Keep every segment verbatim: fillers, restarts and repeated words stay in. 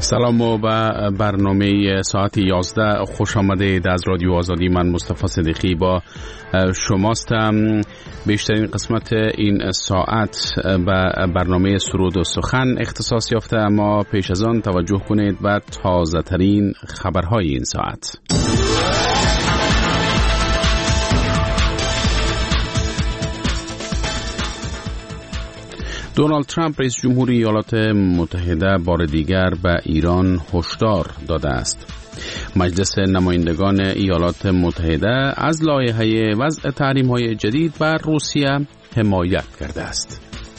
سلام و به برنامه ساعت یازده خوش آمدید. از رادیو آزادی من مصطفی صدیقی با شماستم. بیشترین قسمت این ساعت به برنامه سرود و سخن اختصاص یافته، اما پیش از آن توجه کنید به تازه ترین خبرهای این ساعت. دونالد ترامپ رئیس جمهوری ایالات متحده بار دیگر به ایران هشدار داده است. مجلس نمایندگان ایالات متحده از لایحه وضع تحریم‌های جدید بر روسیه حمایت کرده است.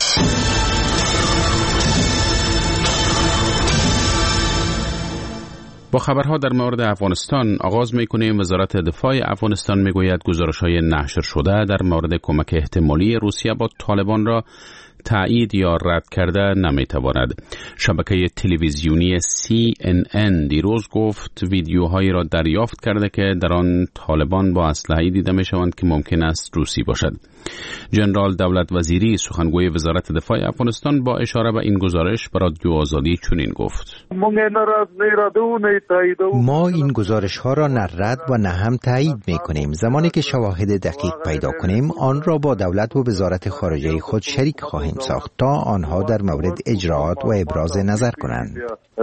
با خبرها در مورد افغانستان آغاز می‌کنیم. وزارت دفاع افغانستان می‌گوید گزارش‌های نشر شده در مورد کمک احتمالی روسیه با طالبان را تایید یا رد کرده نمیتواند. شبکه تلویزیونی سی ان ان دیروز گفت ویدیوهایی را دریافت کرده که در آن طالبان با اسلحه‌ای دیده می‌شوند که ممکن است روسی باشد. جنرال دولت وزیری سخنگوی وزارت دفاع افغانستان با اشاره به این گزارش به رادیو آزادی چنین گفت: ما این گزارش ها را نه رد و نه هم تایید می کنیم. زمانی که شواهد دقیق پیدا کنیم آن را با دولت و وزارت خارجه خود شریک خواهیم ساخت تا آنها در مورد اجراات و ابراز نظر کنند.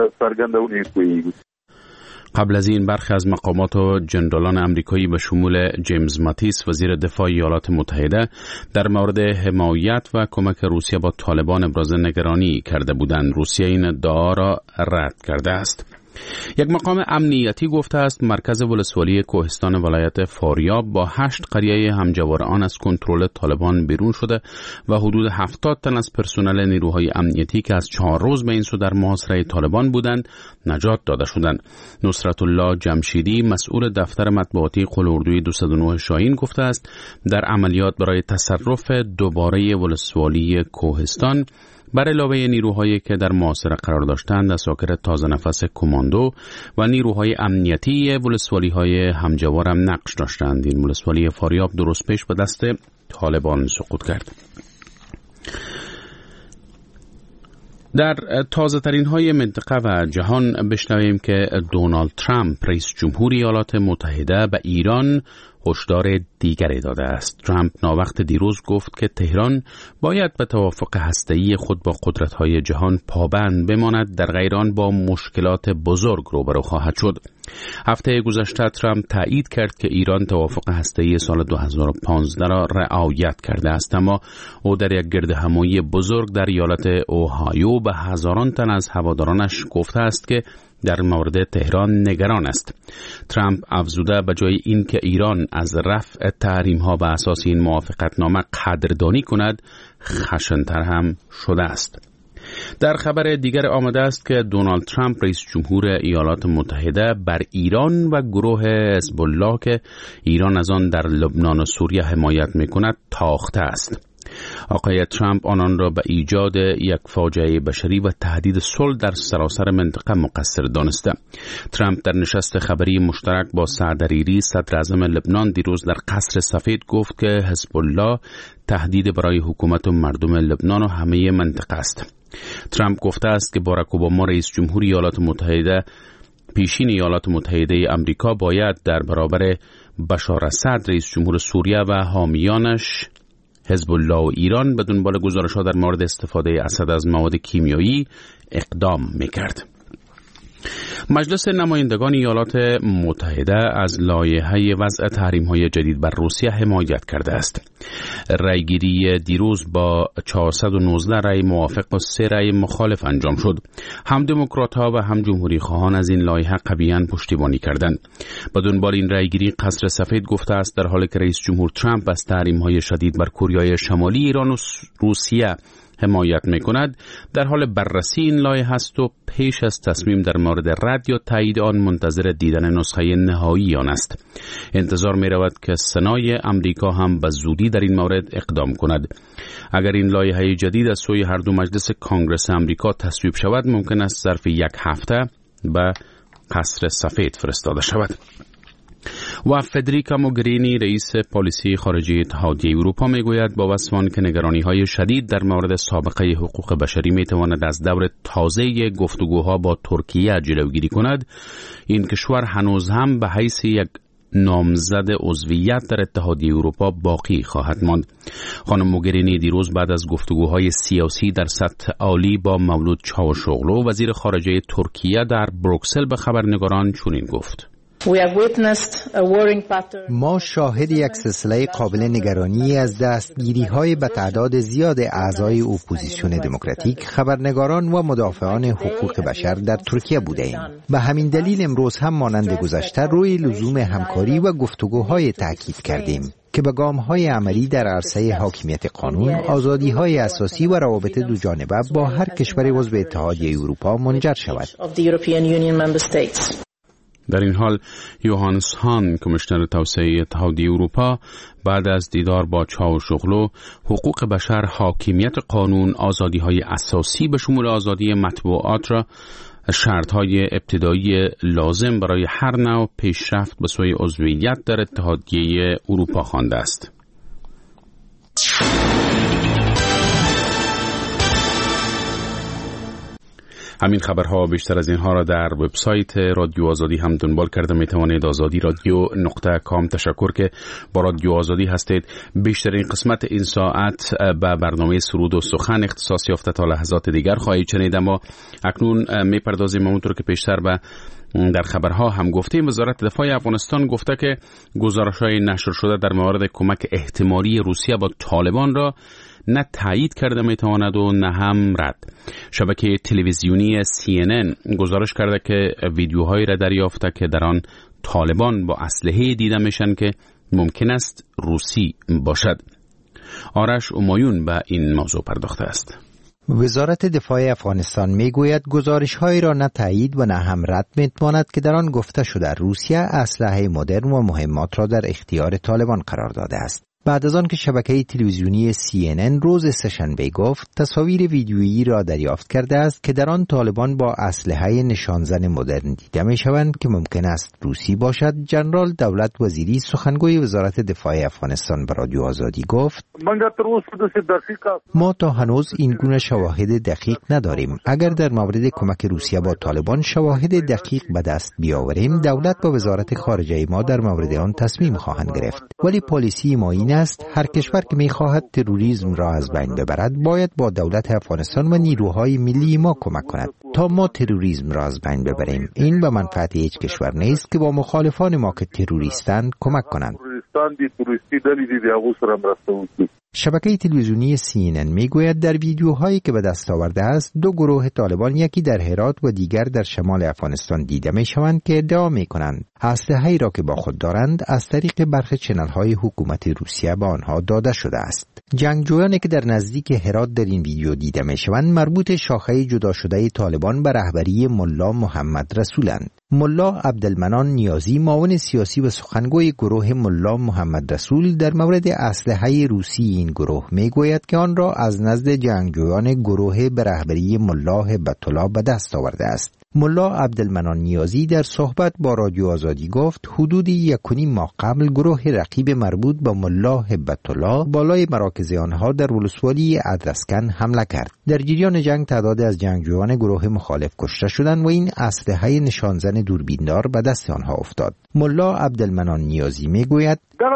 قبل از این برخی از مقامات و جنرالان امریکایی به شمول جیمز ماتیس وزیر دفاع ایالات متحده در مورد حمایت و کمک روسیه با طالبان ابراز نگرانی کرده بودند. روسیه این ادعا را رد کرده است. یک مقام امنیتی گفته است مرکز ولسوالی کوهستان ولایت فاریاب با هشت قریه همجوار آن از کنترل طالبان بیرون شده و حدود هفتاد تن از پرسنل نیروهای امنیتی که از چهار روز به این سو در محاصره طالبان بودند نجات داده شدند. نصرت الله جمشیدی مسئول دفتر مطبوعاتی قلاردوی دویست و نه شاهین گفته است در عملیات برای تصرف دوباره ولسوالی کوهستان بر علاوه نیروهایی که در محاصره قرار داشتند اساکر تازه نفس کماندو و نیروهای امنیتی ولسوالی‌های همجوار هم نقش داشتند. این ولسوالی فاریاب دو روز پیش به دست طالبان سقوط کرد. در تازه ترین های منطقه و جهان بشنویم که دونالد ترامپ رئیس جمهوری ایالات متحده به ایران هشدار دیگری داده است. ترامپ ناوقت دیروز گفت که تهران باید به توافق هسته‌ای خود با قدرت‌های جهان پابند بماند، در غیر آن با مشکلات بزرگ روبرو خواهد شد. هفته گذشته ترامپ تایید کرد که ایران توافق هسته‌ای سال دو هزار و پانزده را رعایت کرده است، اما او در یک گردهمایی بزرگ در ایالت اوهایو به هزاران تن از هوادارانش گفته است که در مورد تهران نگران است. ترامپ افزوده به جای اینکه ایران از رفع تحریم‌ها به اساس این موافقتنامه قدردانی کند، خشن‌تر هم شده است. در خبر دیگر آمده است که دونالد ترامپ رئیس جمهور ایالات متحده بر ایران و گروه حزب الله که ایران از آن در لبنان و سوریه حمایت می‌کند تاخته است. آقای ترامپ آنان را به ایجاد یک فاجعه بشری و تهدید صلح در سراسر منطقه مقصر دانسته. ترامپ در نشست خبری مشترک با سعد حریری صدر اعظم لبنان دیروز در قصر سفید گفت که حزب الله تهدید برای حکومت و مردم لبنان و همه منطقه است. ترامپ گفته است که باراک اوباما رئیس جمهوری ایالات متحده پیشین ایالات متحده آمریکا باید در برابر بشار اسد رئیس جمهور سوریه و حامیانش حزب الله و ایران به دنبال گزارش‌ها در مورد استفاده اسد از مواد کیمیایی اقدام می‌کرد. مجلس نمایندگان ایالات متحده از لایحه وضع تحریم‌های جدید بر روسیه حمایت کرده است. رأیگیری دیروز با چهارصد و نوزده رأی موافق و سه رأی مخالف انجام شد. هم دموکرات‌ها و هم جمهوری خواهان از این لایحه قویاً پشتیبانی کردند. با دنبال این رأیگیری قصر سفید گفته است در حالی که رئیس جمهور ترامپ از تحریم‌های شدید بر کره شمالی ایران و روسیه حمایت می‌کند، در حال بررسی این لایحه است و پیش از تصمیم در مورد رد یا تایید آن منتظر دیدن نسخه نهایی آن است. انتظار می‌رود که سنای آمریکا هم به زودی در این مورد اقدام کند. اگر این لایحه جدید از سوی هر دو مجلس کنگره آمریکا تصویب شود، ممکن است ظرف یک هفته به قصر سفید فرستاده شود. و فدریکا موگرینی رئیس پالیسی خارجی اتحادیه اروپا میگوید با وصف آنکه نگرانی‌های شدید در مورد سابقه حقوق بشری میتواند از دور تازه گفتگوها با ترکیه جلوگیری کند، این کشور هنوز هم به حیث یک نامزد عضویت در اتحادیه اروپا باقی خواهد ماند. خانم موگرینی دیروز بعد از گفتگوهای سیاسی در سطح عالی با مولود چاوشوغلو وزیر خارجه ترکیه در بروکسل به خبرنگاران چنین گفت: ما شاهد یک سلسله قابل نگرانی از دستگیری‌های به تعداد زیاد اعضای اپوزیسیون دموکراتیک، خبرنگاران و مدافعان حقوق بشر در ترکیه بوده‌ایم. به همین دلیل امروز هم مانند گذشته روی لزوم همکاری و گفتگوهای تاکید کردیم که به گام‌های عملی در عرصه حاکمیت قانون، آزادی‌های اساسی و روابط دوجانبه با هر کشور عضو اتحادیه اروپا منجر شود. در این حال یوهانس هان، کمیشنر توسعه اتحادیه اروپا، بعد از دیدار با چاوشوغلو حقوق بشر، حاکمیت قانون، آزادی‌های اساسی به شمول آزادی مطبوعات را شرط‌های ابتدایی لازم برای هر نوع پیشرفت به سوی عضویت در اتحادیه اروپا خوانده است. همین خبرها بیشتر از اینها را در وبسایت رادیو آزادی هم دنبال کرده می توانید. آزادی رادیو نقطه کام. تشکر که با رادیو آزادی هستید. بیشترین قسمت این ساعت به برنامه سرود و سخن اختصاص یافته، تا لحظات دیگر خواهید شنید. اما اکنون می پردازیم همونطور که پیشتر به در خبرها هم گفتیم. وزارت دفاع افغانستان گفته که گزارش‌های نشر شده در مورد کمک احتمالی روسیه با طالبان را نه تایید کرده میتواند و نه هم رد. شبکه تلویزیونی سی ان ان گزارش کرده که ویدیوهایی را دریافته که در آن طالبان با اسلحه دیده میشن که ممکن است روسی باشد. آرش امایون به این موضوع پرداخته است. وزارت دفاع افغانستان میگوید گزارش‌هایی را نه تایید و نه هم رد میتواند که در آن گفته شده روسیه اسلحه مدرن و مهمات را در اختیار طالبان قرار داده است. بعد از آن که شبکه تلویزیونی سی ان ان روز سه‌شنبه گفت تصاویر ویدیویی را دریافت کرده است که در آن طالبان با اسلحه نشانزن مدرن دیده می‌شوند که ممکن است روسی باشد، ژنرال دولت وزیری سخنگوی وزارت دفاع افغانستان به رادیو آزادی گفت: ما تا هنوز این گونه شواهد دقیق نداریم. اگر در مورد کمک روسیه با طالبان شواهد دقیق به دست بیاوریم، دولت با وزارت خارجه ما در مورد آن تصمیم خواهند گرفت. ولی پالیسی ما این است هر کشور که می‌خواهد تروریسم را از بین ببرد باید با دولت افغانستان و نیروهای ملی ما کمک کند تا ما تروریسم را از بین ببریم. این به منفعت هیچ کشور نیست که با مخالفان ما که تروریستند کمک کنند. شبکه تلویزیونی سی ان ان میگوید در ویدیوهایی که به دست آورده است دو گروه طالبان، یکی در هرات و دیگر در شمال افغانستان دیده میشوند که ادعا میکنند اسلحه‌ای را که با خود دارند از طریق برخی چنل‌های حکومت روسیه به آنها داده شده است. جنگجویانی که در نزدیک هرات در این ویدیو دیده میشوند مربوط شاخه جدا شده طالبان به رهبری ملا محمد رسولند. ملا عبدالمنان نیازی، معاون سیاسی و سخنگوی گروه ملا محمد رسول، در مورد اسلحه روسی این گروه میگوید که آن را از نزد جنگجویان گروه به رهبری ملا هبت‌الله به دست آورده است. ملا عبدالمنان نیازی در صحبت با رادیو آزادی گفت حدود یک و نیم ماه قبل گروه رقیب مربوط به ملا هبت‌الله بالای مراکز آنها در ولسوالی ادرسکن حمله کرد. در جریان جنگ تعداد از جنگجویان گروه مخالف کشته شدند و این اسلحه نشانزن دوربیندار به دست آنها افتاد. ملا عبدالمنان نیازی میگوید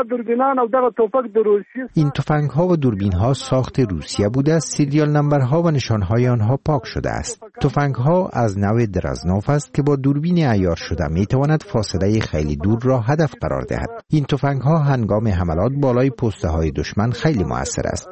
این تفنگ‌ها و دوربین‌ها ساخت روسیه بوده، سریال نمبرها و نشانهای آنها پاک شده است. تفنگ‌ها از نوع درازنوف است که با دوربین عیار شده می‌تواند فاصله خیلی دور را هدف قرار دهد. این تفنگ‌ها هنگام حملات بالای پسته‌های دشمن خیلی مؤثر است.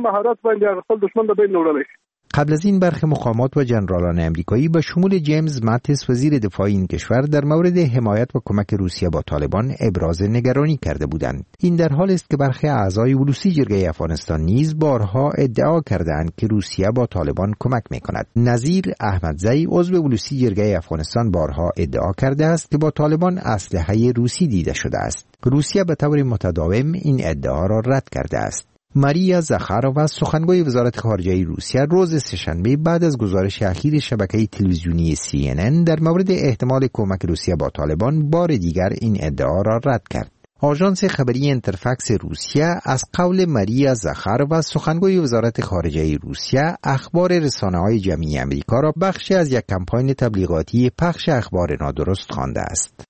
قبل از این برخی مقامات و جنرالان امریکایی به شمول جیمز ماتیس وزیر دفاع این کشور در مورد حمایت و کمک روسیه با طالبان ابراز نگرانی کرده بودند. این در حالی است که برخی اعضای ولوسی جرگه افغانستان نیز بارها ادعا کردند که روسیه با طالبان کمک می‌کند. نظیر احمدزی عضو ولوسی جرگه افغانستان بارها ادعا کرده است که با طالبان اسلحه روسی دیده شده است. روسیه به طور متداوم این ادعا را رد کرده است. ماریا زاخارۆوا سخنگوی وزارت خارجه روسیه روز سه‌شنبه بعد از گزارش اخیر شبکه تلویزیونی سی ان ان در مورد احتمال کمک روسیه با طالبان بار دیگر این ادعا را رد کرد. آژانس خبری انترفکس روسیه از قول ماریا زاخارۆوا سخنگوی وزارت خارجه روسیه اخبار رسانه‌های جمعی امریکا را بخشی از یک کمپاین تبلیغاتی پخش اخبار نادرست خوانده است.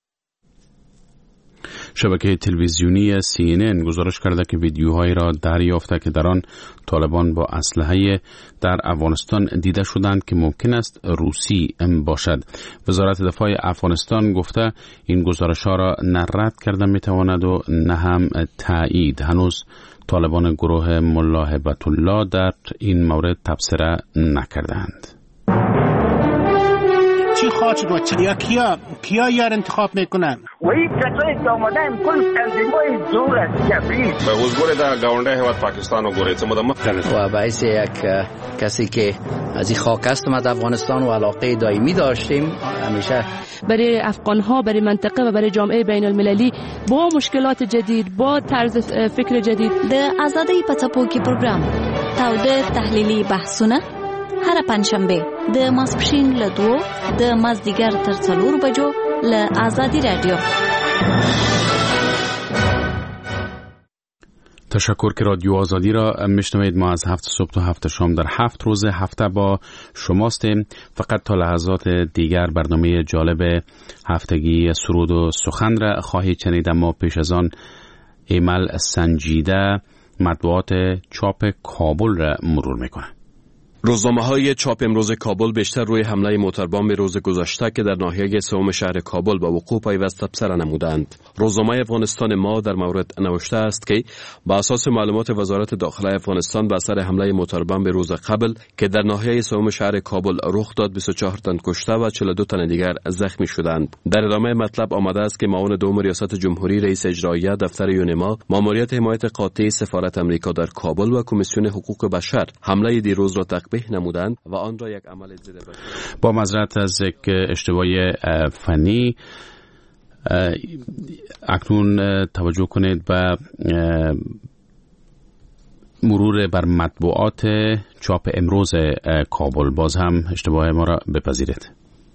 شبکه تلویزیونی سی ان ان گزارش کرده که ویدیوهایی را دریافته که در آن طالبان با اسلحه در افغانستان دیده شدند که ممکن است روسی باشد. وزارت دفاع افغانستان گفته این گزارش‌ها را نه رد کرده می‌تواند و نه هم تایید. هنوز طالبان گروه ملا هیبت الله در این مورد تبصره نکردند. چی خواهد و چیا کیا کیا یار انتخاب میکنن و این کسایی که آمدن کل تنظیمای دور از جبریل به حضور در گاونده هیواد پاکستان و گوریت مدام و باعث یک کسی که از این خاک است اومد افغانستان و علاقه دائمی داشتیم همیشه برای افغان ها، برای منطقه و برای جامعه بین المللی با مشکلات جدید، با طرز فکر جدید د آزادۍ په څپو کې پروګرام تاوده تحلیلي بحثونه هر پنځشنبه د ماسپښین له دوه د مازدیګر تر څلور بجو له آزادی رادیو. تشکر که رادیو آزادی را میشنوید. ما از هفت صبح تا هفت شام در هفت روز هفته با شماستیم. فقط تا لحظات دیگر برنامه جالب هفتگی سرود و سخن را خواهید شنید، اما پیش از آن ایمل سنجیده مطبوعات چاپ کابل را مرور میکنه. روزنامه‌های چاپ امروز کابل بیشتر روی حمله موتربمب روز گذشته که در ناحیه سوم شهر کابل به وقوع پیوست تبصره نمودند. روزنامه افغانستان ما در مورد نوشته است که با اساس معلومات وزارت داخله افغانستان به اثر حمله موتربمب روز قبل که در ناحیه سوم شهر کابل رخ داد بیست و چهار تن کشته و چهل و دو تن دیگر زخمی شدند. در ادامه مطلب آمده است که معاون دوم ریاست جمهوری رئیس اجرایی دفتر یونما ماموریت حمایت قاطع سفارت امریکا در کابل و کمیسیون حقوق بشر حمله دیروز را نمودند و آن را یک عمل ضد بشر. با معذرت از یک اشتباه فنی اکنون توجه کنید به مرور بر مطبوعات چاپ امروز کابل. باز هم اشتباه ما را بپذیرید.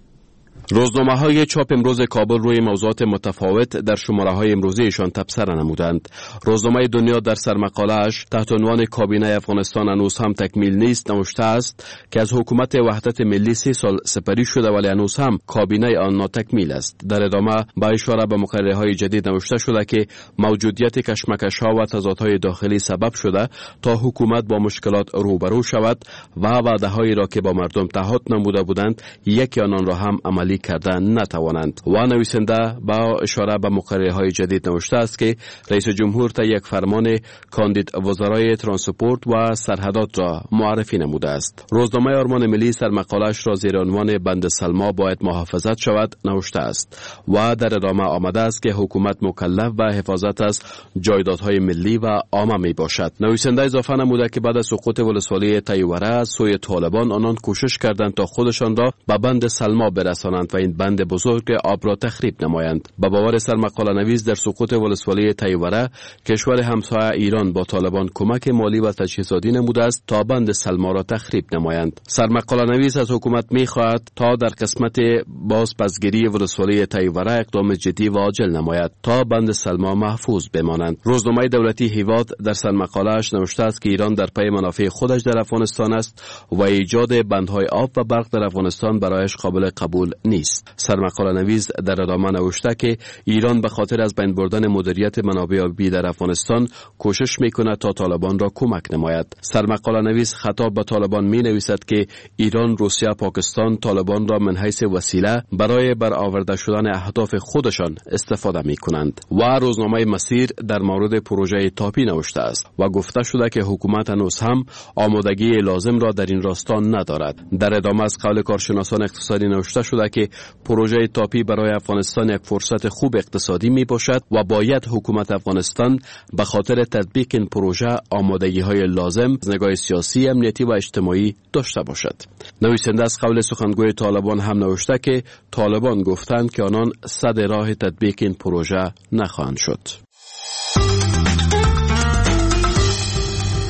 روزنامه‌های چاپ امروز کابل روی موضوعات متفاوت در شماره‌های امروزیشان تبصره نمودند. روزنامه دنیا در سرمقاله‌اش تحت عنوان کابینه افغانستان هنوز هم تکمیل نیست نوشته است که از حکومت وحدت ملی سی سال سپری شده ولی هنوز هم کابینه آن ناتکمیل است. در ادامه با اشاره به مقرره‌های جدید نوشته شده که موجودیت کشمکش‌ها و تضادهای داخلی سبب شده تا حکومت با مشکلات روبرو شود و وعده‌هایی را که با مردم تعهد نموده بودند یکی آنان را هم عملی کردن نتوانند. و نویسنده با اشاره به مقرره‌های جدید نوشته است که رئیس جمهور تا یک فرمان کاندید وزرای ترانسپورت و سرحدات را معرفی نموده است. روزنامه آرمان ملی سرمقاله‌اش را زیر عنوان بند سلما باید محافظت شود نوشته است و در ادامه آمده است که حکومت مکلف به حفاظت از جایدادهای ملی و عامه می باشد. نویسنده اضافه نموده که بعد از سقوط ولسوالی تیوره از سوی طالبان آنان کوشش کردند تا خودشان را به بند سلما برسانند و این بند بزرگ آب را تخریب نمایند. با باور سرمقاله نویس در سقوط ولسوالی تیوره کشور همسایه ایران با طالبان کمک مالی و تجهیزاتی نموده است تا بند سلما را تخریب نمایند. سرمقاله نویس از حکومت می خواهد تا در قسمت بازپسگیری ولسوالی تیوره اقدام جدی و عاجل نماید تا بند سلما محفوظ بمانند. روزنامه دولتی هیواد در سرمقاله‌اش نوشته است که ایران در پی منافع خودش در افغانستان است و ایجاد بندهای آب و برق در افغانستان برایش قابل قبول نیست. سرمقاله نویس در ادامه نوشته که ایران به خاطر از بین بردن مدیریت منابع آبی در افغانستان کوشش میکند تا طالبان را کمک نماید. سرمقاله نویس خطاب به طالبان می نویسد که ایران، روسیه، پاکستان طالبان را من حیث وسیله برای برآورده شدن اهداف خودشان استفاده می کنند. و روزنامه مسیر در مورد پروژه تاپی نوشته است و گفته شده که حکومت هنوز هم آمادگی لازم را در این راستا ندارد. در ادامه از قول کارشناسان اقتصادی نوشته شده که پروژه تاپی برای افغانستان یک فرصت خوب اقتصادی می باشد و باید حکومت افغانستان به خاطر تطبیق این پروژه آمادگی های لازم از نگاه سیاسی، امنیتی و اجتماعی داشته باشد. نویسنده از قول سخنگوی طالبان هم نوشته که طالبان گفتند که آنان سد راه تطبیق این پروژه نخواهند شد.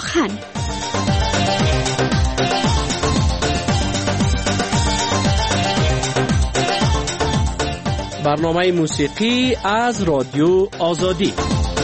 سخن. برنامه موسیقی از رادیو آزادی.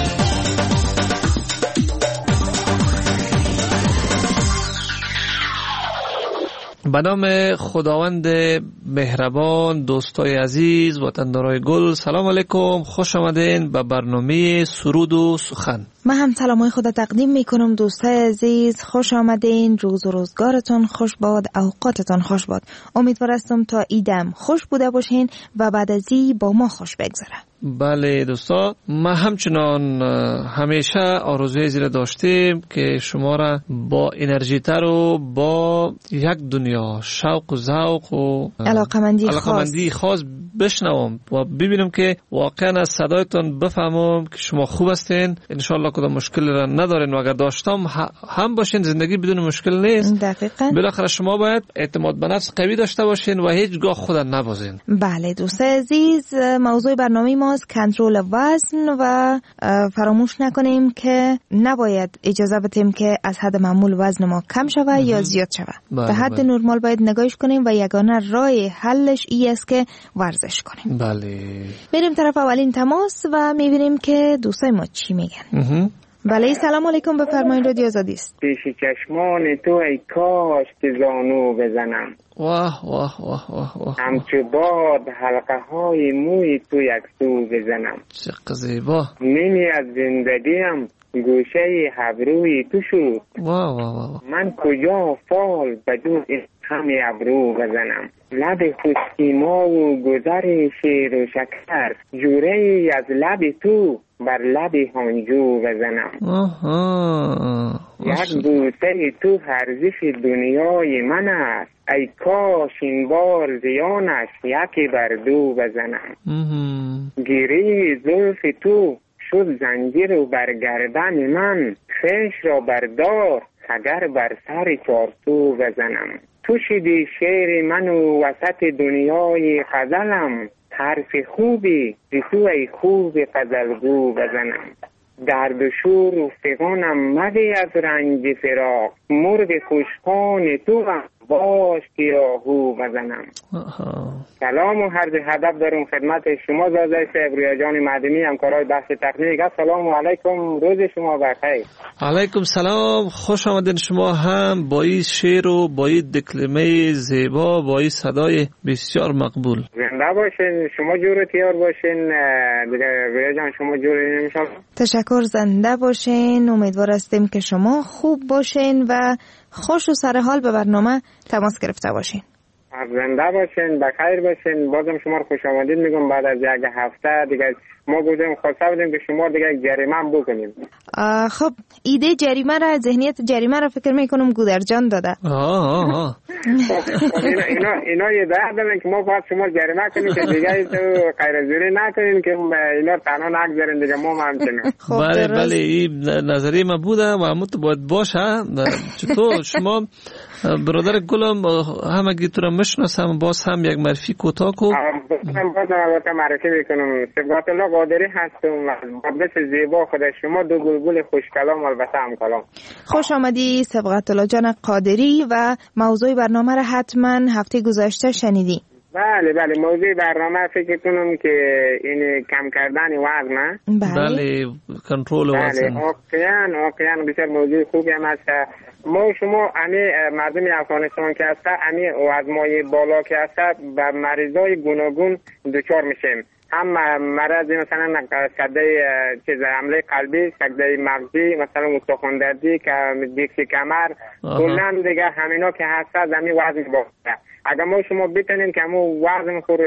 به نام خداوند مهربان، دوستای عزیز، وطندارای گل، سلام علیکم، خوش آمدین به برنامه سرود و سخن. من هم سلامای خدا تقدیم میکنم دوستای عزیز، خوش آمدین، روز و روزگارتون خوش باد، اوقاتتون خوش باد. امیدوار هستم تا ایدم خوش بوده باشین و بعد از این با ما خوش بگذره. بله دوستا، ما همچنان همیشه آرزوی زیر داشتیم که شما را با انرژی تر و با یک دنیا شوق و ذوق و علاقمندی خاص, خاص بشنوم و ببینم که واقعا از صدایتون بفهمم که شما خوب هستین. انشالله کدام مشکل را ندارین و اگر داشتم هم باشین، زندگی بدون مشکل نیست. دقیقاً. بالاخره شما باید اعتماد به نفس قوی داشته باشین و هیچگاه خود نبازین. بله دوستای عزیز، موضوع برنامه ما کنترل وزن و فراموش نکنیم که نباید اجازه بدیم که از حد معمول وزن ما کم شوه یا زیاد شوه. به حد نرمال باید نگاهش کنیم و یگانه راه حلش ای است که ورزش کنیم. بله. بریم طرف اولین تماس و میبینیم که دوستای ما چی میگن. بله سلام علیکم، بفرمایید، رادیو آزادی است. پیش چشمان تو ای کاش که زانو بزنم، واه واه واه واه واه، همچو باد حلقه های موی تو یک سو بزنم. چقدر زیبا. نیمی از زندگیم گوشه ابروی تو شد، واه واه واه، من کجا فال بدون خم ابرو بزنم. لب خشکی ما و گذر شیر و شکر، جوره از لب تو بر لب هنجو بزنم. آها. یک بوسه تو ارزش دنیای من است، ای کاش این بار زیانش یکی بر دو بزنم. گیری زلف تو شد زنجیر و بر گردن من، خویش را بردار اگر بر سر چارتو بزنم. تو شدی شعر من و وسط دنیای غزلم، حرف خوبی زی تو ای خوب غزلگو بزنم. درد و شور و فغانم مده از رنج فراق، مرغ خوشخوان تو باش که راهو بزنم. سلام و عرض ادب دارم خدمت شما زاده صاحب، ریا جان معدنی، همکارای بحث تکنیک. السلام علیکم، روز شما بخیر. علیکم سلام، خوش آمدین شما هم با این شعر و با این دکلمه زیبا، با این صدای بسیار مقبول. زنده باشین، شما جور تیار باشین دیگه. ریا جان شما جور نمیشم. تشکر، زنده باشین. امیدوار هستیم که شما خوب باشین و خوش و سرحال به برنامه تماس گرفته باشین. زنده باشین، بخیر باشین. بازم شما رو خوش آمدید میگم. بعد از یک هفته دیگه ما بودیم خواسته بودیم که شما دیگه جریمه بکنیم. خب ایده جریمه را، ذهنیت جریمه را فکر میکنم گودرجان داده. آه اینا اینا اینا یه ده دادن که ما باید شما جریمه کنیم که دیگه تو غیرزوری نکنین که اینا تنها نگذارین دیگه ما همچنین. بله بله، این نظریه ما بوده و همون تو باید باشه. چطور شما برادر گلم همگی تو را میشناسم، باز هم یک معرفی کوتاه کو. بازم بازم البته معرفی میکنم. صبغت الله قادری هستم، بابت زیبا خود شما دو بلبل خوش کلام، البته هم کلام. خوش آمدی صبغت الله جان قادری و موضوع برنامه را حتما هفته گذشته شنیدی. بله بله، موضوع برنامه فکر کنم که این کم کردن وزن. بله، کنترل وزن. بله، واقعا واقعا بسیار موضوع خوبی هم هست. ما شما امی مردم افغانستان که هست، امی وزنای بالا که هست، به مریضای گوناگون دچار میشیم. هم مرض مثلا سکته چیز حمله قلبی، سکته مغزی، مثلا استخوان دردی، که دیکسی کمر، کلا دیگه همینا که هست زمین وزن باشه. اگر ما شما بتونیم که همون وزن خود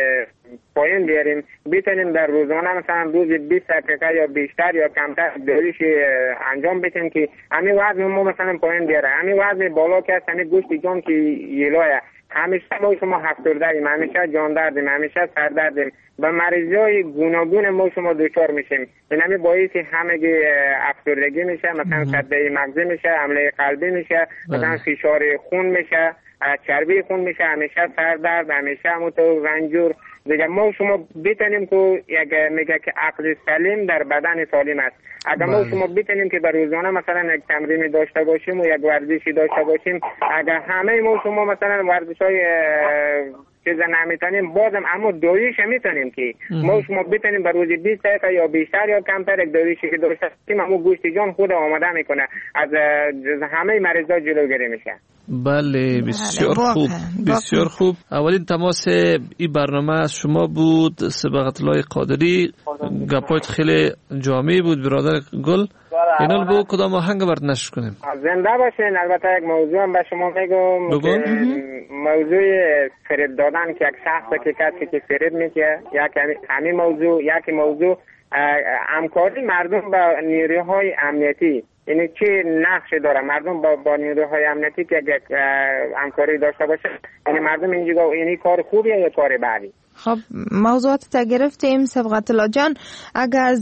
پایین بیاریم، بتونیم در روزانه مثلا روز بیست دقیقه یا بیشتر یا کمتر دوریش انجام بدیم که همین وزن ما مثلا پایین بیاره. همین وزن بالا که هست، همین گوشت جان که یلایه، همیشه ما شما افسردگیم، همیشه جان دردیم، همیشه سر دردیم، به مریضای گوناگون ما شما دچار میشیم. این همین باعث همگی افسردگی میشه، مثلا سکته مغزی میشه، حمله قلبی میشه، مثلا فشار خون میشه، چربی خون میشه، همیشه سر درد، همیشه همونطور رنجور. دیگه ما شما بتونیم که یک میگه که عقل سلیم در بدن سالم است. اگر ما شما بتونیم که به روزانه مثلا یک تمرین داشته باشیم و یک ورزشی داشته باشیم، اگر همه ما شما مثلا ورزش‌های چیز نمیتونیم، بازم اما دویش میتونیم که ما شما بتونیم به روزی بیست دقیقه یا بیشتر یا کمتر یک دویشی که داشته باشیم، اما گوشت جان خود آماده میکنه، از همه مریضا جلوگیری میشه. بله بسیار خوب، بسیار خوب. اولین تماس این برنامه از شما بود سبقت الله قادری. گپایت خیلی جامعی بود برادر گل. اینال بو کدام آهنگ برات نشر کنیم؟ زنده باشین. البته یک موضوع هم به شما میگم که موضوع فرید دادن که یک شخص که کسی که فرید میگه، یک همین موضوع، یک موضوع همکاری مردم با نیروهای امنیتی، یعنی چه نقش داره مردم با با نیروهای امنیتی که همکاری داشته باشه، یعنی مردم اینجا یعنی کار خوبیه یا کار بدی؟ خب موضوعات تا گرفتیم سبقت الله جان. اگر از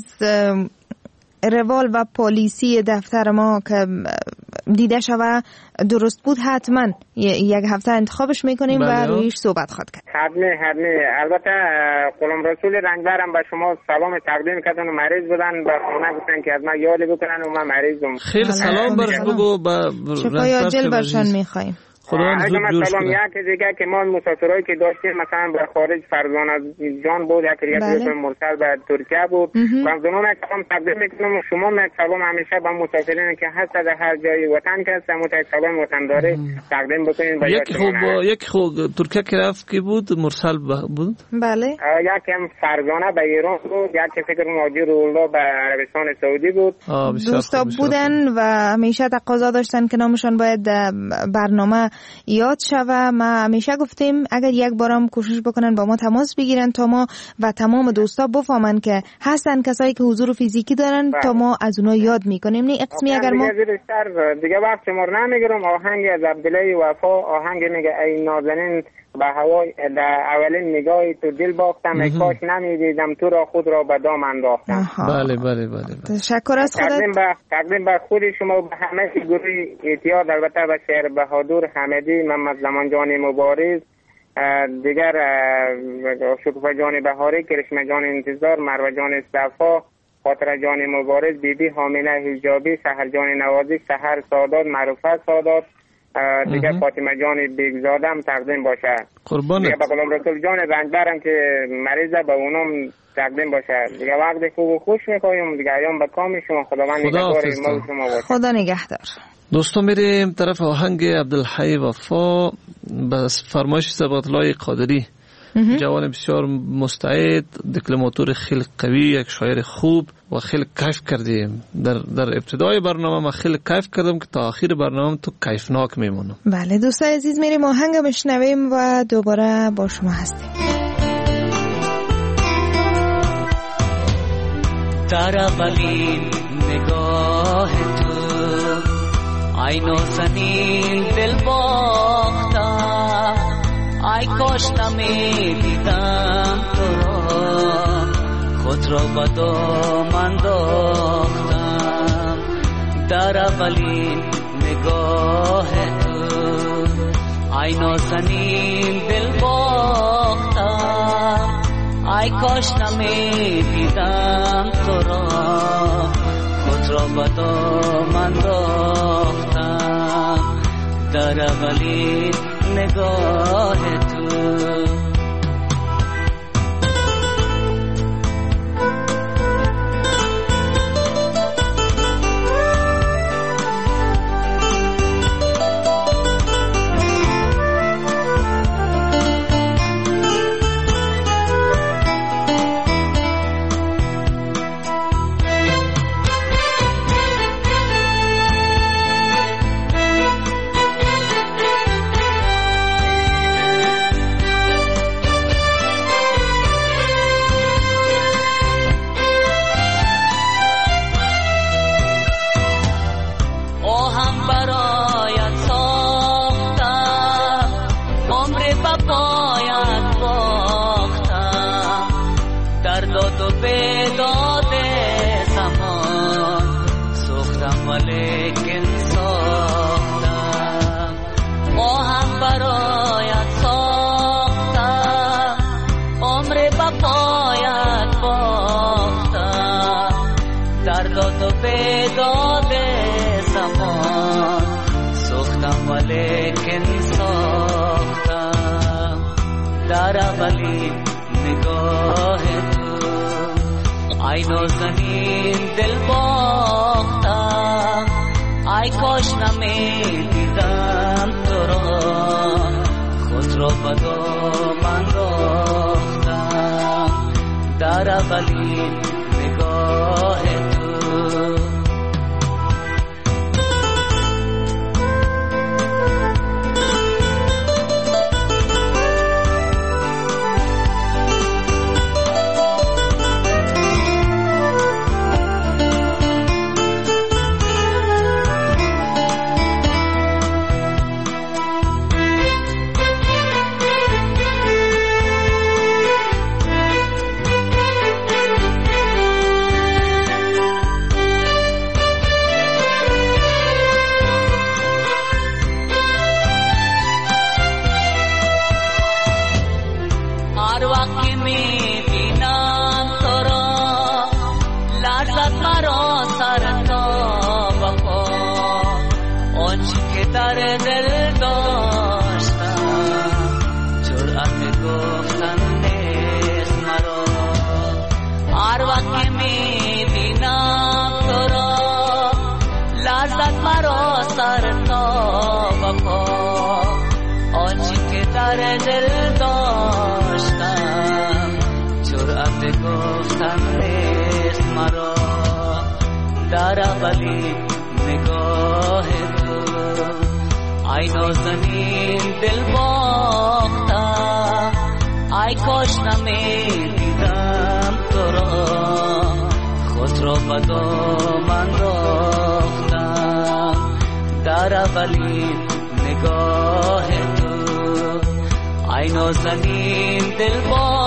روال و پلیسی دفتر ما که دیده شوه درست بود، حتما یک هفته انتخابش میکنیم و رویش صحبت خواهد کرد. حتمی حتمی. البته غلام رسول رنگبرم به شما سلام تقدیم کردن و مریض بودن، به خونه گفتن که از من یاد بکنن و من مریضم. خیلی سلام برش بگو. شفای عاجل برشان میخوایم. خداوند زود جوش کنه. یک دیگه که ما مسافرایی که داشتیم مثلا به خارج فرزانه جان بود، یک ریاست مرسل به ترکیه بود، فرزانه یک سلام تقدیم میکنم. شما یک سلام همیشه به مسافرین که هست در هر جای وطن که هست یک سلام وطن داره تقدیم بکنین. یک خوب یک خوب ترکیه که رفت کی بود؟ مرسل بود. بله. یک هم فرزانه به ایران بود، یک فکر ماجی رولا به عربستان سعودی بود. دوستا بودن و همیشه تقاضا داشتن که نامشان باید برنامه یاد شوه. ما همیشه گفتیم اگر یک بارم کوشش بکنن با ما تماس بگیرن تا ما و تمام دوستا بفهمن که هستن کسایی که حضور فیزیکی دارن تا ما از اونها یاد میکنیم. نه قسمی اگر ما دیگه وقت شمار نمیگیرم. آهنگ از عبدالله وفا، آهنگ میگه ای نازنین به هوای در اولین نگاهی تو دل باختم، ای کاش نمیدیدم تو را خود را به دام انداختم. بله بله بله. تشکر از خودت. تقدیم به تقدیم به خود شما و به همه گروه اعتیاد، البته به شعر بهادر حمدی، محمد زمان جان مبارز، دیگر شکوفه جان بهاری، کرشمه جان انتظار، مروه جان صفا، خاطر جان مبارز، بیبی حامله حجابی، سحر جان نوازی، سحر سادات، معروفه سادات، دیگه فاطمه جان بیگزاده هم تقدیم باشه. قربان. دیگه به غلام رسول جان رنگبرم که مریضه به اونم تقدیم باشه. دیگه وقت خوب و خوش میکنیم. دیگه ایام به کام شما. خداوند نگهدار شما باشه. خدا نگهدار. دوستان میریم طرف آهنگ عبدالحی وفا به فرمایش سبقت الله قادری، جوان بسیار مستعد، دکلماتور خیلی قوی، یک شاعر خوب و خیلی کیف کردیم. در در ابتدای برنامه ما خیلی کیف کردم که تا آخر برنامه تو کیفناک میمونم. بله دوستان عزیز میریم آهنگ بشنویم و دوباره با شما هستیم. در اولین نگاه تو ای نازنین دل باختم، ای کاش نمیدیدم تو را خود را به دام انداختم. در اولین نگاه تو ای نازنین دل باختم، ای کاش نمیدیدم تو را خود را به دام انداختم. در اولین نگاه تو hombre ولیکن ساختم در اولین نگاه تو ای نازنین دل باختم ای کاش نمیدیدم تو را خود را به دامن راختم در اولین نگاه تو دل داشتم جرأت گفتن نیست مرا در اولین نگاه تو ای نازنین دل باختم ای کاش نمیدیدم تو را خود را به دامن راختم در اولین نگاه تو ای نازنین دل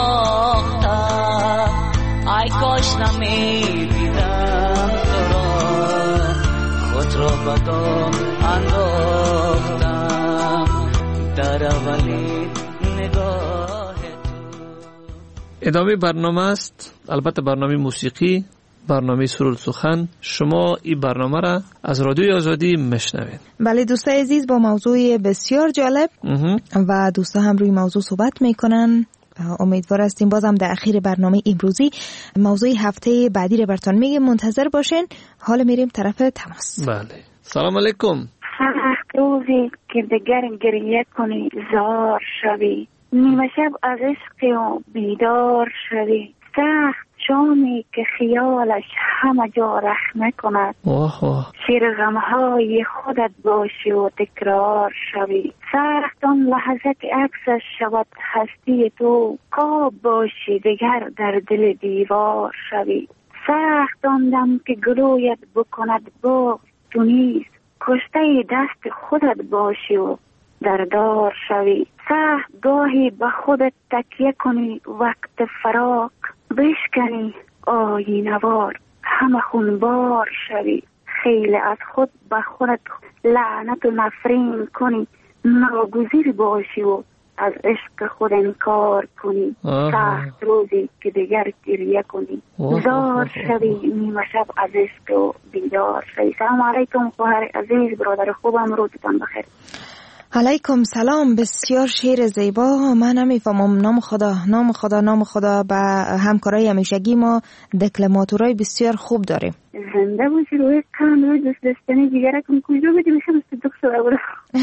باختم ای کاش نمیدیدم تو را خود را به دامن انداختم در اولین نگاه تو. ادامه برنامه است، البته برنامه موسیقی، برنامه سرول سخن. شما این برنامه را از رادیوی آزادی میشنوید. بله دوستان عزیز، با موضوع بسیار جالب و دوستا هم روی موضوع صحبت میکنن. امیدوار هستیم بازم در اخیر برنامه امروزی موضوع هفته بعدی رو براتون میگیم، منتظر باشین. حالا میریم طرف تماس. بله، سلام علیکم. سخت روزی که دگر گریه کنی زار شوی، نیمه شب از عشق و بیدار شوی، سخت شامی که خیالش همه جا رخنه کند، شیر غمهای خودت باشی و تکرار شوی، سخت آن لحظه که عکسش شود هستی تو، خواب باشی دیگر در دل دیوار شوی، سخت آن دم که گلویت بکند باغ تو نیز، کشته دست خودت باشی و در دار شوی، سخت گاهی به خودت تکیه کنی وقت فراق، بشکنی آینوار همه خونبار شوی، خیلی از خود به خودت لعنت و نفرین کنی، ناگزیر باشی و از عشق خود انکار کنی، سخت روزی که دیگر گریه کنی زار شوی، نیمه شب از عشق و بیدار شوی. سلام علیکم خواهر عزیز، برادر خوبم، روزتان بخیر. علیکم سلام. بسیار شعر زیبا. من نمیفهمم نام خدا نام خدا نام خدا. به همکارای همیشگی ما دکلماتورای بسیار خوب داریم. زنده باشی روی کان روی دوست داشتنی جگرکم کجا بدی بشه بسته دک شده برو.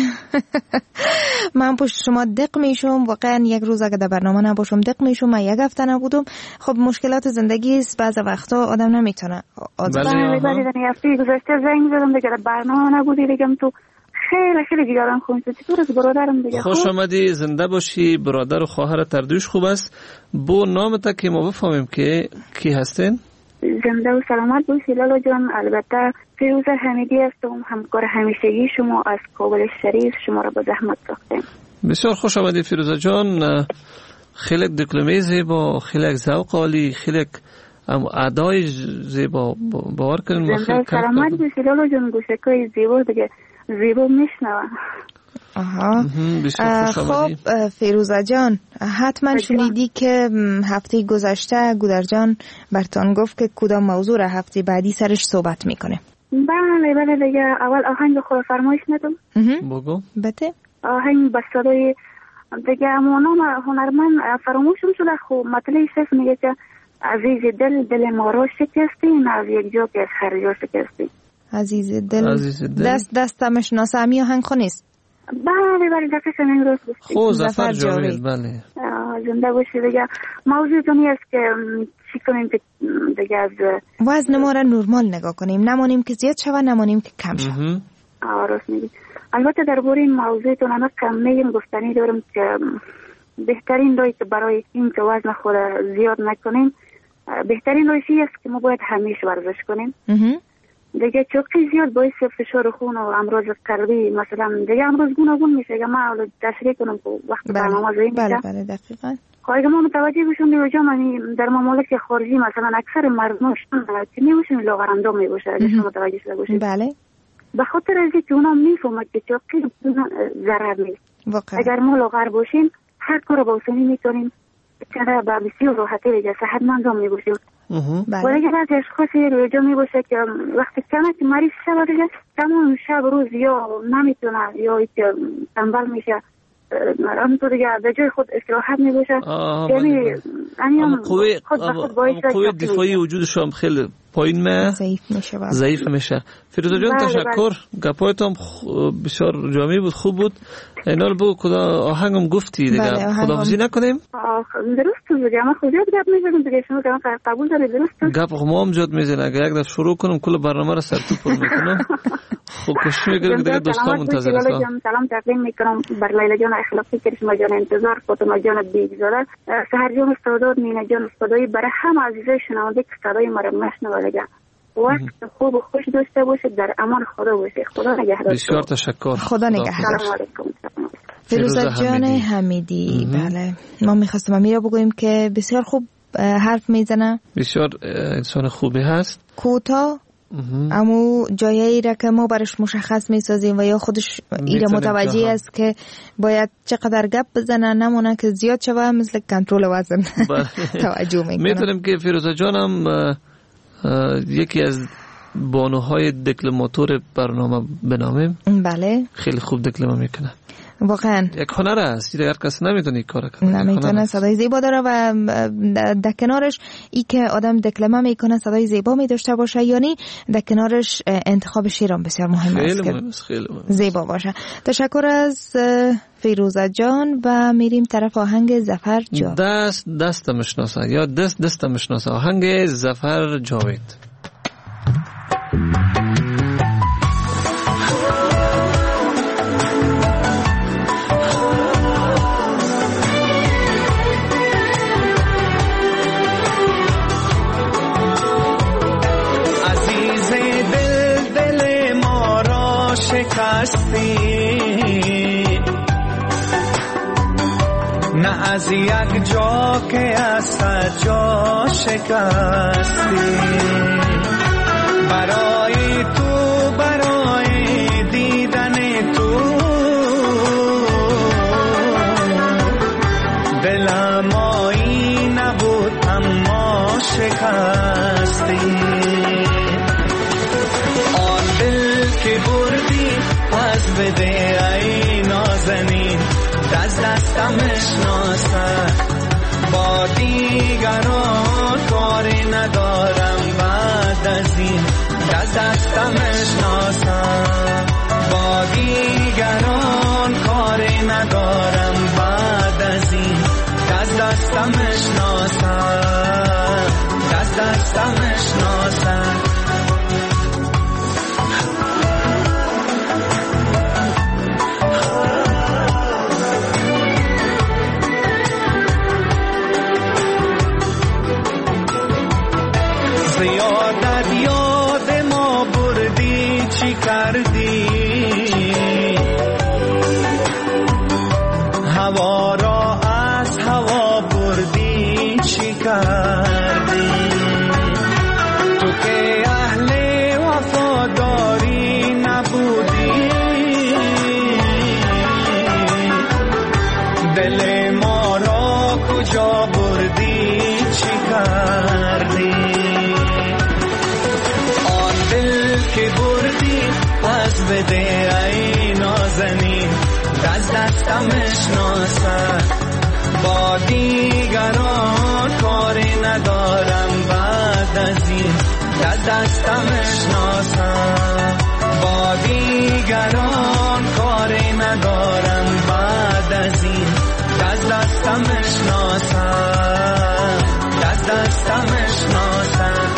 من پشت شما دق میشم، واقعا یک روز اگه در برنامه نباشم دق میشم. من یک هفته نبودم. خب مشکلات زندگی است، بعضی وقتا آدم نمیتونه. بله بله در هفته گذشته زنگ زدم دیگه برنامه نبودی دیگه تو خیلی خیلی دیگران خونده. چطور از برادرم دیگه؟ خوش آمدی، زنده باشی. برادر و خواهر تردوش خوب است. بو نام تا که ما بفهمیم که کی هستین؟ زنده و سلامت باشی لالا جان. البته فیروزه حمیدی هستم، همکار همیشگی شما از کابل شریف. شما را با زحمت ساختیم. بسیار خوش آمدی فیروزه جان. خیلی دکلمه زیبا، خیلی ذوق عالی، خیلی ادای زیبا. باور کنید زنده و سلامت باشی لالا جان. گوشکای زیبا دیگه زیبا میشنوم. آها. خب فیروزه جان، حتما شنیدی که هفته گذشته گودر جان برتان گفت که کدام موضوع را هفته بعدی سرش صحبت میکنه. بله بله دیگه اول آهنگ خود فرمایش ندم بگو بته آهنگ با صدای دیگه اما نام هنرمند فراموشم شده خب مطلعی صرف میگه که عزیز دل دل ما را شکستی نه از یک جا که از هر جا شکستی. عزیز دل, عزیز دل. دست دستم شناسه همی آهنگ خونیست. بله بله دقیقا این روز گفتی خب ظفر جاوید. بله زنده باشی دیگه. موضوع دنیا است که چی کنیم دیگه از وزن ما را نرمال نگاه کنیم، نمانیم که زیاد شود نمانیم که کم شود. راست میگی. البته درباره این موضوعتون انا کم میگم گفتنی دارم که بهترین راهی که برای این که وزن خود زیاد نکنیم بهترین راهی است که ما باید همیشه ورزش کنیم. دیگه چوکی زیاد باعث فشار خون و امراض قلبی مثلا دیگه امراض گوناگون میشه که ما تشریح کنم که وقت برنامه زایی میشه. بله بله دقیقاً. خواهی ما متوجه بشیم دیگه من در ممالک خارجی مثلا اکثر مردمشون که نمیشون لاغر اندام میباشه اگه شما متوجه شده باشید. بله. به خاطر از اینکه اونا میفهمند که چوکی ضرر نیست. اگر ما لاغر باشیم هر کار با آسانی میتونیم چرا با بسیار راحتی دیگه صحتمند هم میباشیم. ولی اگر از اشخاصی روی جا میباشه که وقتی کمه که مریض شد دیگه تمام شب روز یا نمیتونه یا تنبل میشه همونطور دیگه به جای خود استراحت میباشه یعنی اما قوی دفاعی وجودش هم خیلی پایین میه ضعیف میشه ضعیف میشه. فیروزه جان تشکر گپایت هم بسیار جامع بود خوب بود. اینال بگو کدا آهنگم گفتی دیگه خداحافظی نکنیم. درست دیگه ما خود یاد گپ میزنیم دیگه شما که قبول دارید درست گپ ما هم جاد میزنه اگه یک دفعه شروع کنم کل برنامه را سر تو پر میکنم. خب کوشش میکنم دیگه دوستان منتظر هستم. سلام تقدیم میکنم بر لیلا جان اخلاقی کرشما جان انتظار فاطمه جان بیگزاده سحر جان استادات مینا جان استادایی برای همه عزیزای شنونده که صدای ما را میشنوند دیگه وقت خوب و خوش داشته باشید در امان خدا باشید. خدا نگهدار. بسیار تشکر. خدا نگهدار. سلام علیکم. فیروزه جان حمیدی. بله ما میخواستم امیرا بگویم که بسیار خوب حرف میزنه، بسیار انسان خوبی هست، کوتاه اما جایی را که ما برش مشخص میسازیم و یا خودش ایره متوجه است که باید چقدر گپ بزنه نمونه که زیاد شوه مثل کنترل وزن توجه میکنه. میتونیم که فیروزه جانم یکی از بانوهای دکلماتور برنامه بنامیم. بله خیلی خوب دکلمه میکنه واقعا. یک هنر است، هر کس نمیتونه کار کنه. نمیتونه، صدای زیبا داره و در کنارش ای که آدم دکلمه میکنه صدای زیبا میداشته باشه، یعنی در کنارش انتخاب شعر بسیار مهم است که زیبا باشه. تشکر از فیروزه جان و میریم طرف آهنگ ظفر جاوید. دست دست مشناسه یا دست دست مشناسه آهنگ ظفر جاوید. نه از یک جا که از صد جا شکستی، برای تو برای دیدن تو دلم آیی نبود اما شکستی. آن دل که بردی پس بده ای نازنین، دست دستم اشناسه با دیگران کاری ندارم بعد از این. دست دستم اشناسه با دیگران کاری ندارم بعد از این. دست دستم اشناسه دست دستم اشناسه زیادت یاد ما بردی چی کردی، هوا را از هوا بردی چی کردی. تو که اهل وفاداری نبودی، دل ما را کجا بردی چی کردی. که دست دستم اشناسم با دیگران کاری ندارم بعد از این دست دستم اشناسم دست دستم اشناسم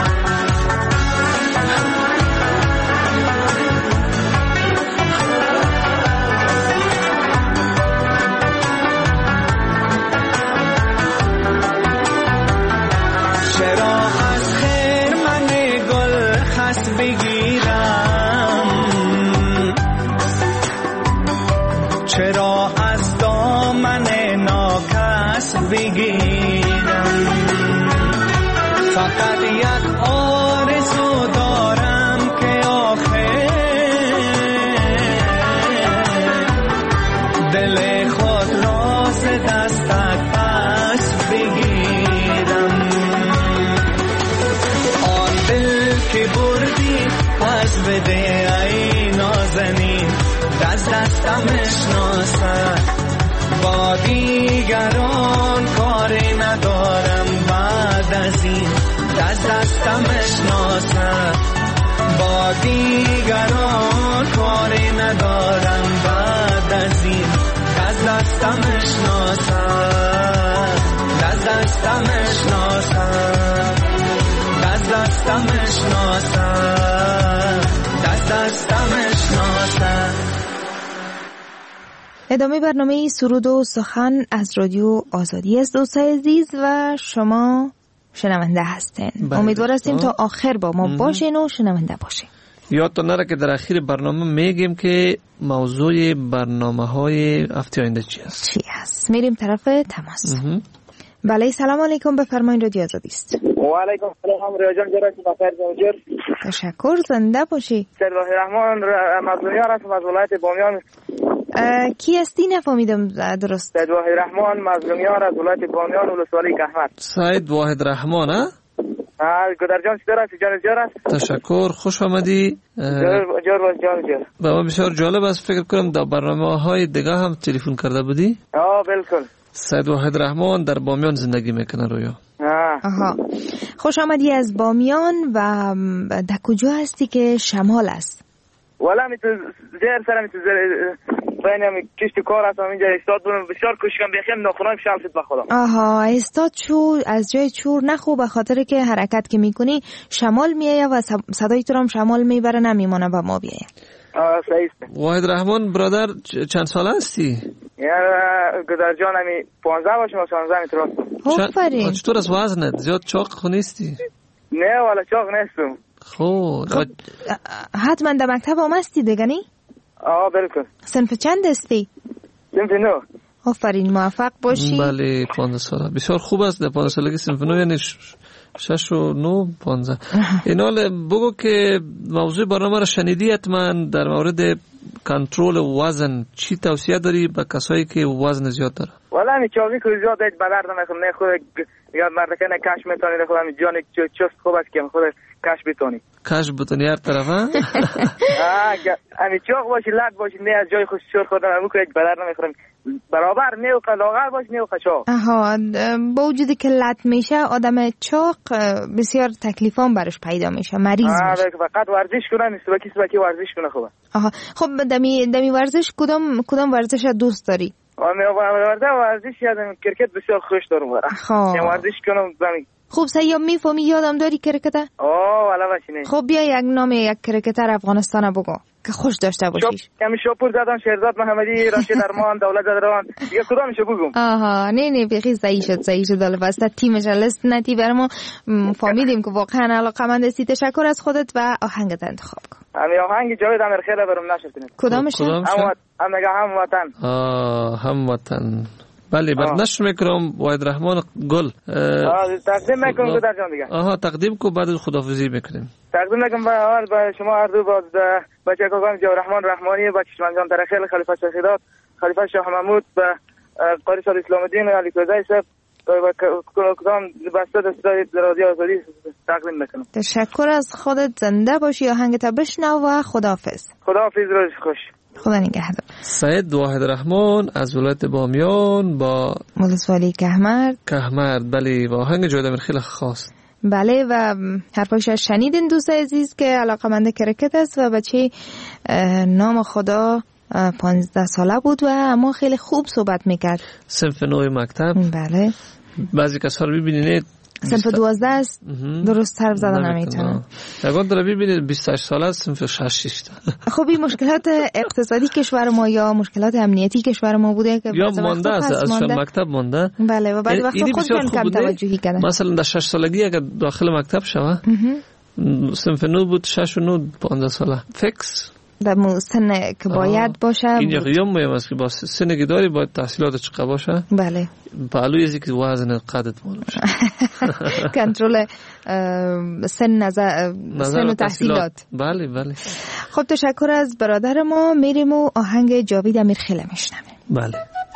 چرا از خیر من گل خس بگیرم چرا از دامن ناکس بگیرم فقط یک آرزو دارم که آخر دل خود را ز دستت پس بگیرم آن دل که بردی پس بده ای نازنین دست دستم اشناسم با دیگران کاری ندارم بعد از این دست دستم اشناسم با دیگران کاری ندارم بعد از این دست دستم اشناسم دست دستم اشناسم دست دستم اشناسم دست دستم اشناسم. ادامه برنامه سرود و سخن از رادیو آزادی است دوستای عزیز و شما شنونده هستین. امیدوار هستیم تا آخر با ما باشین و شنونده باشین. یادتون نره که در اخیر برنامه میگیم که موضوع برنامه های هفته آینده چی است. چی است؟ میریم طرف تماس. بله سلام علیکم، بفرمایید رادیو آزادی است. و علیکم السلام ریا جان، جراحی بخیر زنجیر. تشکر، زنده باشی. سید وحید رحمان مظلومیان هستم از ولایت بامیان. کی هستی؟ نفهمیدم درست. سید وحید رحمان مظلومیان از ولایت بامیان ولسوالی کهمر. سید وحید رحمان ها؟ ها گدر جان چطور هستی جان جان است؟ تشکر، خوش آمدی. جور جور باش جان جور. به ما بسیار جالب است، فکر کنم در برنامه‌های دیگه هم تلفن کرده بودی؟ آه بالکل. سید وحید رحمان در بامیان زندگی میکنه رویا. آها. خوش آمدی از بامیان و در کجا هستی که شمال است؟ والا می تو زیر سرم تو زیر بینم کشت کار هستم اینجا استاد بودم بسیار کوششم بخیم ناخونام شل شد به خودم. آها استاد چور از جای چور نخو، به خاطر که حرکت که میکنی شمال میایه و صدای تو هم شمال میبره نمیمونه و ما بیایه. آه صحیح است. وحید رحمان برادر چند ساله هستی؟ یا گدر جان همی پانزده باشم و شانزده میترستم. آفرین. چطور از وزنت؟ زیاد چاق خو نیستی؟ نه والا چاق نیستم. خب حتما در مکتب هم هستی دیگه نی؟ آه بالکل. صنف چند هستی؟ صنف نو. آفرین، موفق باشی. بله پانزده ساله بسیار خوب است. در پانزده سالگی صنف نو یعنی شش و نو پانزده. این حال بگو که موضوع برنامه را شنیدی حتما در مورد کنترل وزن چی توصیه داری به کسایی که وزن زیاد داره؟ والا می چاقی که زیاد دید بدر نمیخوام نه خود یا مردکنه کش میتونی نه خودم جان چست خوب است که خود کش بتونی کش بتونی هر طرف ها؟ آه امی چاق باشی لط باشی نه از جای خوش شور خودم امو که بدر نمیخوام برابر نه و لاغر باش نه و خشاق. آها با وجودی که لط میشه آدم چاق بسیار تکلیفان برش پیدا میشه، مریض میشه. فقط ورزش کنم سبکی سبکی ورزش کنه خوبه. آها خب دمی دمی ورزش کدام کدام ورزش دوست داری؟ آمی ورزش ورزش یادم کرکت بسیار خوش دارم برا. خب ورزش کنم زمین. خوب سیام میفهمی یادم داری کرکت؟ آه والا باشینه. خب بیا یک نام یک کرکتر افغانستان بگو که خوش داشته باشیش. کمی شاپور زدن، شهرزاد محمدی، راشد ارمان، دولت زدران. دیگه کدامشو بگم؟ آها نه نه بخی صحیح شد صحیح شد. حالا واسه تیمش لیست نتی برام فهمیدیم که واقعا علاقه‌مند هستی. تشکر از خودت و آهنگت انتخاب کن. امی آهنگ جاوید امرخیل برام نشستین. کدامش؟ هم هم هم وطن. آه هم وطن. بله بعد نشر میکنم وحید رحمان گل. آه تقدیم میکنم گدر جان دیگه. آها تقدیم کو بعد خداحافظی میکنیم. تقدیم میکنم به شما هر دو باز بچه کاکان جا رحمان رحمانی، بچه شمنجان درخیل، خلیفه شهیدات، خلیفه شاه محمود، به قاری سال اسلام الدین علی کوزای صاحب و کدام بسته دستای رادیو آزادی تقدیم میکنم. تشکر از خودت، زنده باشی. آهنگت بشنو و خداحافظ. خداحافظ، روز خوش. خدا نگهدار. سید وحید رحمان از ولایت بامیان با ولسوالی کهمرد. کهمرد بله، و آهنگ جاوید امیرخیل خواست. بله و حرفایش شنیدین دوست عزیز که علاقه‌مند کرکت است و بچه نام خدا پانزده ساله بود و اما خیلی خوب صحبت میکرد. صنف نوع مکتب. بله. بعضی کسا رو ببینید صنف دوازده است، درست حرف زدن نمیتونه. یکان در ببینید بیست و هشت ساله است، صنف شش شش. خب این مشکلات اقتصادی کشور ما یا مشکلات امنیتی کشور ما بوده که یا مانده است، از مکتب مانده. بله و بعد وقت خود کم کم توجهی کردن. مثلا در شش سالگی اگر داخل مکتب شوه صنف نو بود، شش و نو پانزده ساله فکس در سن که باید باشه. این یک قیام مهم است که با سن که داری باید تحصیلات چقدر باشه. بله. پهلوی ازی که وزن قدت مال باشه. کنترل سن نظر سن و تحصیلات. بله بله. خب تشکر از برادر ما. میریم و آهنگ جاوید امیرخیل میشنویم. بله.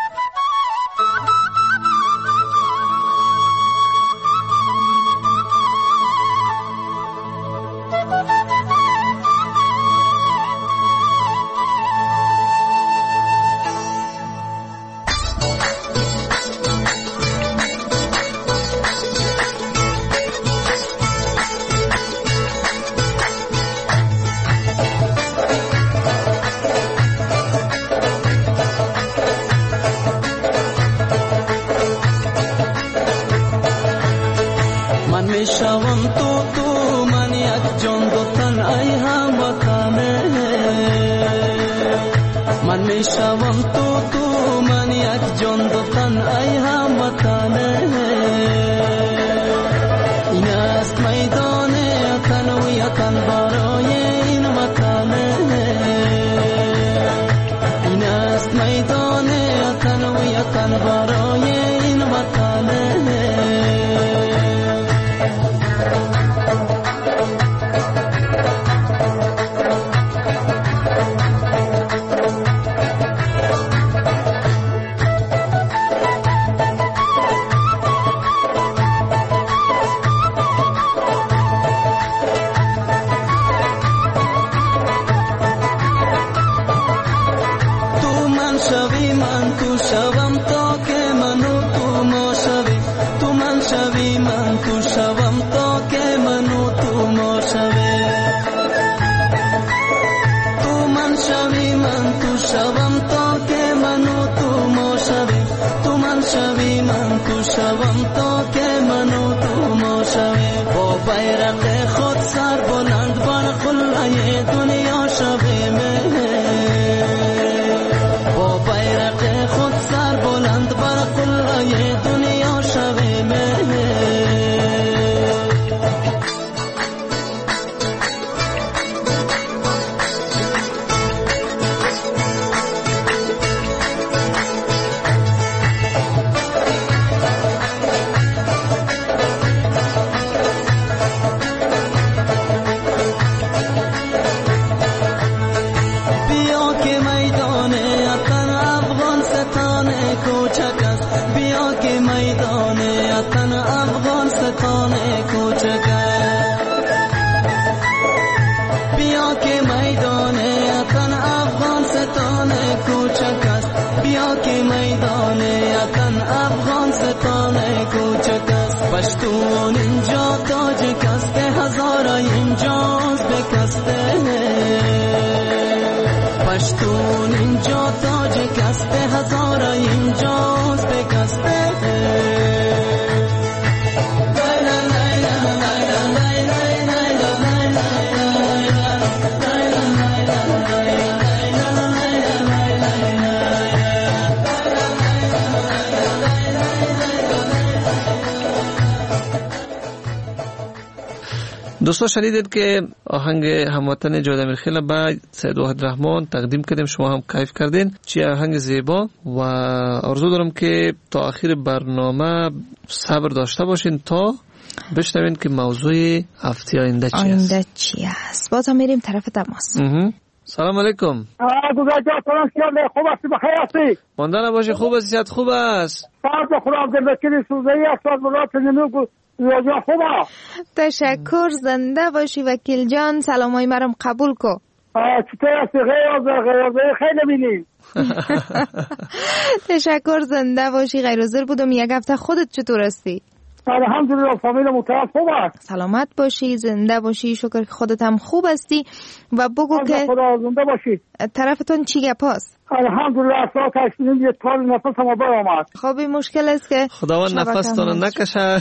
دوستان شنیدید که آهنگ هموطن جاوید امیرخیل با سید وحید رحمان تقدیم کردیم، شما هم کیف کردین. چه آهنگ زیبا و آرزو دارم که تا آخر برنامه صبر داشته باشین تا بشنوین که موضوع هفته آینده چی است. آینده چی است؟ باز هم میریم طرف تماس. سلام علیکم. گذار جان سلام کردم. خوب هستی؟ بخیر هستی؟ مانده نباشی. خوب است؟ صحت خوب است؟ فرض خدا دلکری سوزایی است برات نمیگو. یا خوبه. تشکر. زنده باشی وکیل جان. سلامای مرم قبول کو. چطور هستی؟ غیر غیر خیلی بینی. تشکر. زنده باشی. غیر حاضر بودم یک هفته. خودت چطور هستی؟ الحمدلله فامیل متعال خوب است. سلامت باشی، زنده باشی، شکر که خودت هم خوب هستی و بگو که خدا زنده باشی. طرفتون چی گپ است؟ الحمدلله اصلا کشیدیم یه طور نفس ما برآمد. خب این مشکل است که خداوند نفستون نکشه.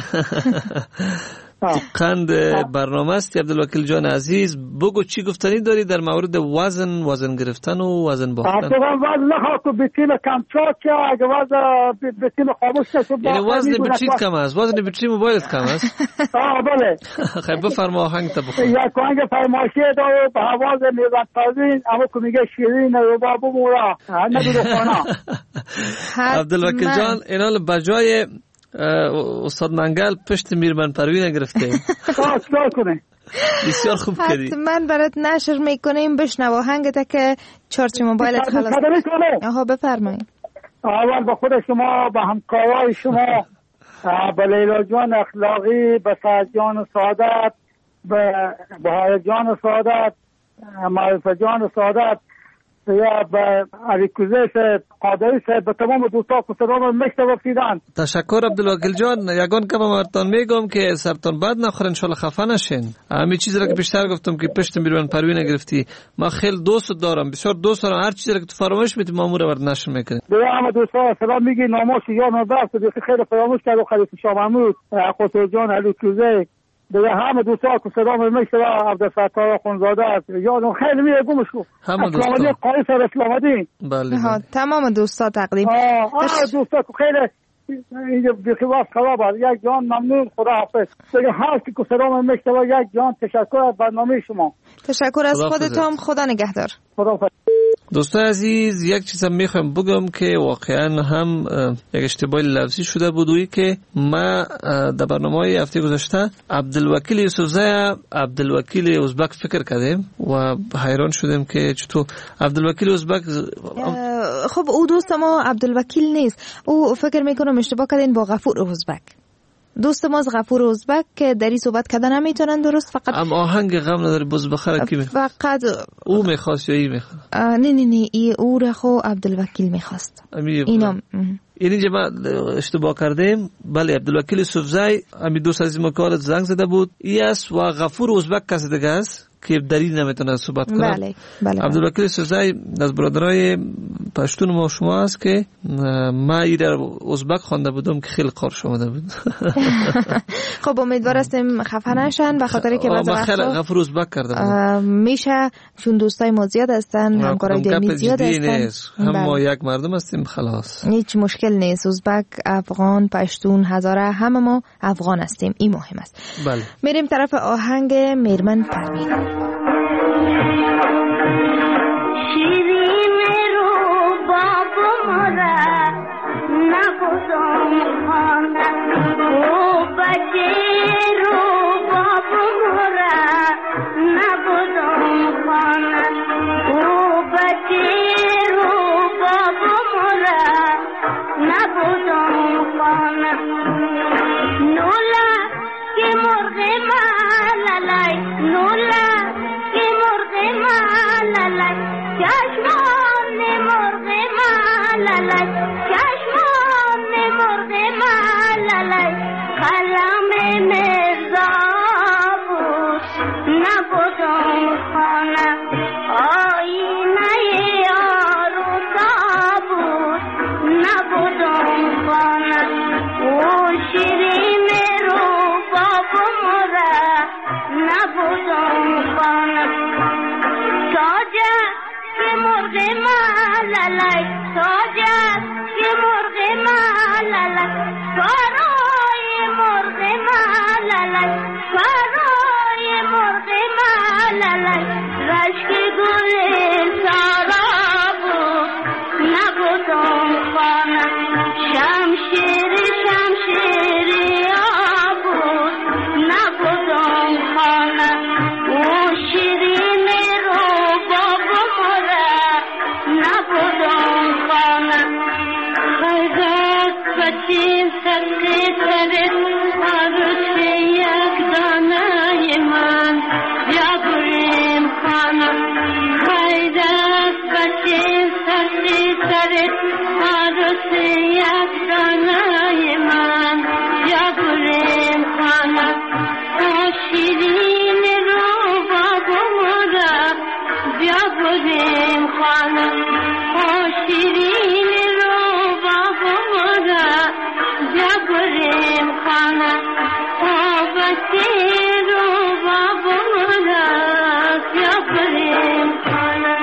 قند برنامه است. عبدالوکیل جان عزیز بگو چی گفتنی داری در مورد وزن وزن گرفتن و وزن باختن؟ اصلا وزن نخواه تو بطیم کمچات که اگه وزن بطیم خاموش نشد یعنی وزن بطریت کم است؟ وزن بطری موبایلت کم است؟ آه بله. خیلی بفرما آهنگ تا بخون. یک آهنگ فرمایشی داره به حواز میزن تازین اما که میگه شیرین رو بابو مورا ندیده خوانا. عبدالوکیل جان اینال بجای استاد منگل پشت میرمن پروین گرفته. آه چکار کنه؟ بسیار خوب کردی. حتما برات نشر میکنیم بشنو آهنگت که چارچ موبایلت خلاص. آها بفرمایید. اول به خود شما، به همکارای شما، به لیلا جان اخلاقی، به سعد جان سعادت، به بهار جان سعادت، معرفت جان سعادت یا به علی کوزه قادری صاحب، به تمام دوستا که سلام مکتب رسیدن. تشکر عبدالوکیل جان. یگان که مرتان میگم که سرتان بد نخورن، انشالله خفه نشین. همین چیزی را که پیشتر گفتم که پشت میرون پروین گرفتی، ما خیلی دوست دارم، بسیار دوست دارم. هر چیزی را که تو فراموش میتونی مامور ورد نشر میکنی. به همه دوستا سلام میگی، ناموش یا نادرس خیلی فراموش کرد. خلیفه شاه محمود، خسرو جان، علی کوزه، دیگه همه دوستا که صدام میشه عبدالفتاح خونزاده است، یادم خیلی میگمش کو همه دوستا قایص اسلام‌آبادی. بله تمام دوستا تقریبا آه دوستا که خیلی اینجا بیخواست خراب است. یک جان ممنون، خدا حافظ. دیگه هر کی که صدام میشه یک جان تشکر از برنامه شما. تشکر از خودتون، خدا نگهدار. خدا حافظ. دوستان عزیز، یک چیز میخوام بگم که واقعا هم یک اشتباه لفظی شده بودویی که ما در برنامه هفته گذشته عبدالوکیل یوسفزی عبدالوکیل ازبک فکر کردیم و حیران شدیم که چطور عبدالوکیل ازبک. خب او دوست ما عبدالوکیل نیست، او فکر میکنم اشتباه کردین با غفور ازبک. دوست ما از غفور ازبک که در این صحبت کردن نمیتونن درست، فقط ام آهنگ غم نداره باز بخره کی میخواد؟ فقط او میخواست یا ای میخواد؟ نه نه نه ای او را خو عبدالوکیل میخواست. اینا اینجا ما اشتباه کردیم. بله عبدالوکیل یوسفزی امی دوست از ما کارت زنگ زده بود ای است و غفور ازبک کسی دیگه است که در این نمیتونه صحبت کنه. بله بله. عبدالوکیل یوسفزی از برادرای پشتون ما شما است که ما ای در ازبک خوانده بودم که خیلی قار شده بود. خب امیدوار هستیم خفه نشن به خاطر که بعضی وقتا غفور ازبک کرده بود. میشه چون دوستای ما زیاد هستن، همکارای دمی زیاد هستن. هم ما یک مردم هستیم خلاص. هیچ مشکل نیست. ازبک، افغان، پشتون، هزاره همه ما افغان هستیم. این مهم است. بله. میریم طرف آهنگ میرمن پروین. شیرین رو بابا مرا نبودم خانه او بچه رو بابا مرا نبودم خانه او بچه رو بابا مرا نبودم خانه نولا که مرغ مالالای نولا که مرغ مالالای چشمان مرغ مالالای چشمان مرغ مالالای قلم مرزا بود نبودم خانه آینه آروسا بود نبودم خانه او شیرین رو بابا مرا نبودم خانه تاجه که مرغ مالالای تاجه که مرغ مالالای برای مرغ مالالای برای مرغ مالالای رشک گل سارا بود نبودم خانه شمشیر شمشیری بود نبودم خانه او شیرین رو بابا مرا نبودم خانه خیزت بچین سقی تره عروس یک دانه من بیابریم خانه خیزت بچین سقی تره عروس یک دانه من بیابریم خانه او شیرین رو بابا مادر بیا بریم خانه او شیرین رو بابا مادر بیا بریم خانه او بچه رو بابا مادر بیا بریم خانه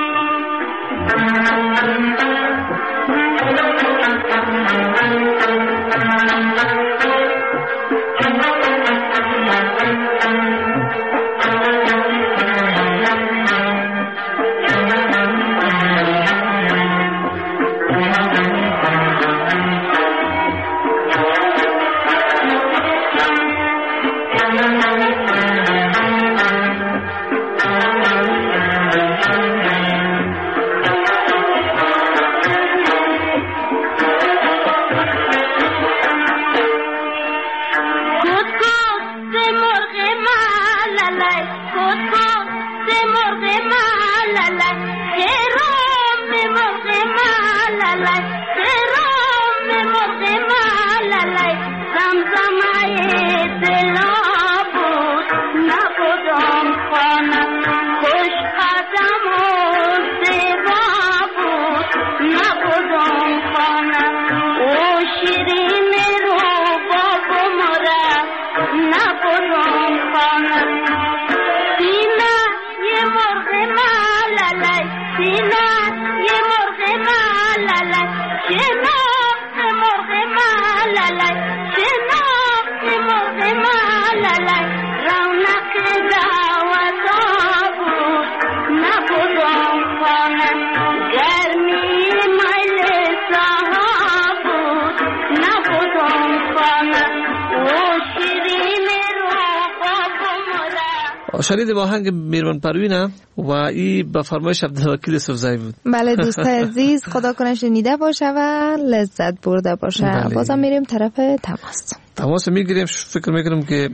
شنید با آهنگ میرمن پروینه و این به فرمایش عبدالوکیل یوسفزئی بود. بله دوست عزیز، خدا کنه شنیده باشه و لذت برده باشه. بله. بازم میریم طرف تماس. تماس میگیریم. فکر میکنم که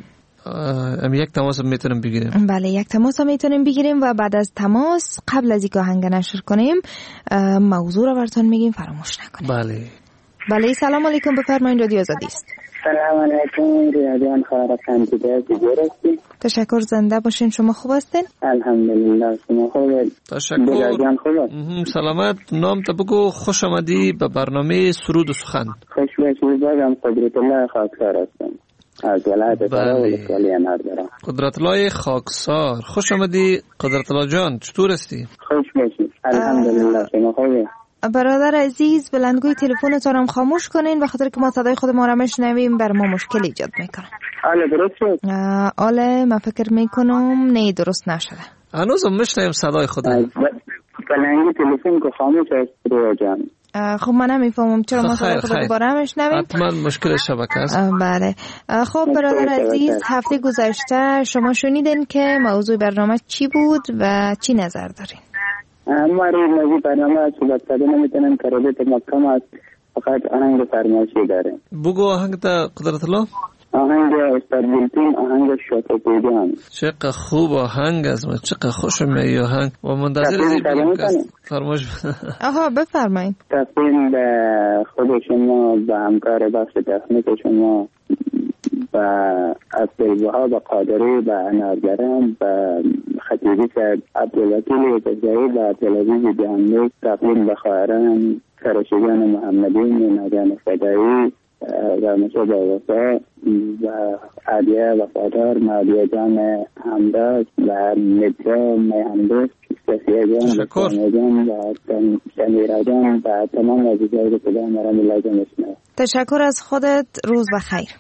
ام یک تماس میتونیم بگیریم. بله یک تماس میتونیم بگیریم و بعد از تماس قبل از اینکه آهنگ نشر کنیم موضوع رو براتون میگیم، فراموش نکنیم. بله. بله سلام علیکم، بفرمایید، رادیو آزادی است. سلام علیکم، ریاضیان خواهرکان دیده دیگر هستی. تشکر، زنده باشین. شما خوب هستین؟ الحمدلله، شما خوبه؟ تشکر. ریاضیان خوبه؟ سلامت. نام تا بگو. خوش آمدی به برنامه سرود و سخن. خوش باشید. بازم قدرت الله خاکسار هستم از ولایت فرا ولسوالی اناربرا. قدرت الله خاکسار، خوش آمدی قدرت الله جان، چطور هستی؟ خوش باشید. الحمدلله، شما خوبه؟ برادر عزیز بلندگوی تلفنتون هم خاموش کنین، بخاطر که ما صدای خود ما را میشنویم بر ما مشکل ایجاد میکنه. آله درست شد؟ آله من فکر میکنم نه درست نشده. هنوزم میشنویم صدای خود. بلندگوی تلفن که خاموش است رو جان. خب من نمیفهمم چرا ما صدای خود دوباره میشنویم. حتما مشکل شبکه است. بله. خب برادر عزیز، هفته گذشته شما شنیدین که موضوع برنامه چی بود و چی نظر دارین؟ اما روی موضوع برنامه صحبت کرده نمیتونم که رابط مکم است، فقط آهنگ فرمایشی داره. بگو آهنگ تا قدرت الله. آهنگ استاد بلتین، آهنگ شوق پیجان. چقدر خوب آهنگ است، من چقدر خوشم میاد آهنگ و منتظر فرمایش. آها بفرمایید. تقدیم به خود شما، به همکار بخش تکنیک شما، و عبدالوهاب قادری، به انارگرم، به خطیبی که عبدالوکیل یوسفزئی و عبدالعزیز جهانبک، تقدیم به خواهران فرشگان محمدی، ناجان فدایی و مصعب وفا و علیه وفادار، معلیه جان همداد و مدرا میهندوست، صفیه جان و سامیه جان و شمیره جان و تمام عزیزایی که کدام مرم لازم اسمه. تشکر از خودت، روز بخیر.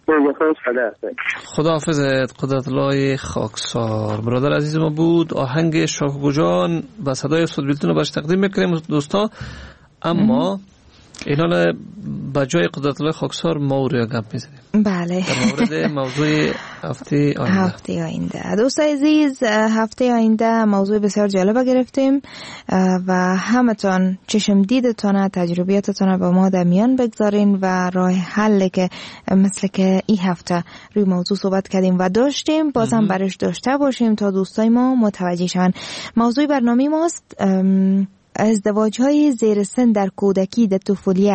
خدا حافظت قدرت الله خاکسار. برادر عزیز ما بود. آهنگ شاکو جان با صدای استاد بلتین رو برش تقدیم میکنیم دوستا. اما اینا با جای قدرت الله خاکسار ما رو گپ میزنیم. بله. در مورد موضوع هفته آینده. هفته آینده. دوست عزیز، هفته آینده موضوع بسیار جالب گرفتیم و همتون چشم دیدتون، تجربیاتتون با ما در میان بگذارین و راه حل که مثل که این هفته روی موضوع صحبت کردیم و داشتیم بازم برش داشته باشیم تا دوستای ما متوجه شن. موضوع برنامه ماست ازدواج های زیر سن در کودکی، در طفولیت.